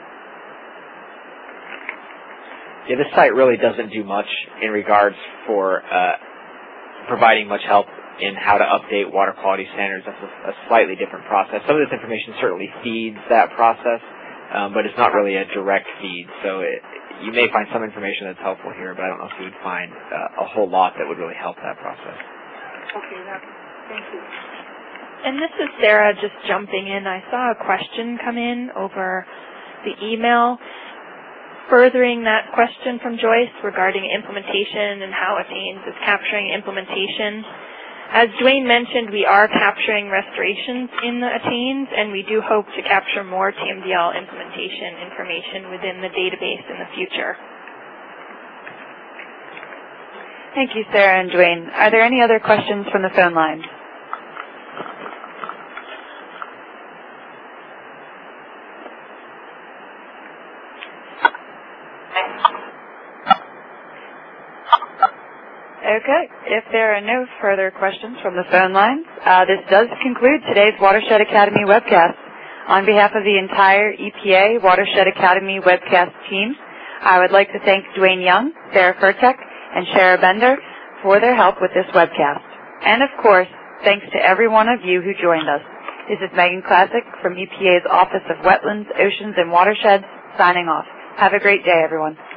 Yeah, this site really doesn't do much in regards for uh, providing much help in how to update water quality standards. That's a, a slightly different process. Some of this information certainly feeds that process, um, but it's not really a direct feed. So it, you may find some information that's helpful here, but I don't know if you would find uh, a whole lot that would really help that process. Okay, that, thank you. And this is Sarah just jumping in. I saw a question come in over the email, furthering that question from Joyce regarding implementation and how Attains is capturing implementation. As Dwayne mentioned, we are capturing restorations in the Attains, and we do hope to capture more T M D L implementation information within the database in the future. Thank you, Sarah and Dwayne. Are there any other questions from the phone lines? Okay. If there are no further questions from the phone lines, uh, this does conclude today's Watershed Academy webcast. On behalf of the entire E P A Watershed Academy webcast team, I would like to thank Dwayne Young, Sarah Furtek, and Shara Bender for their help with this webcast. And of course, thanks to every one of you who joined us. This is Megan Classic from E P A's Office of Wetlands, Oceans, and Watersheds, signing off. Have a great day, everyone.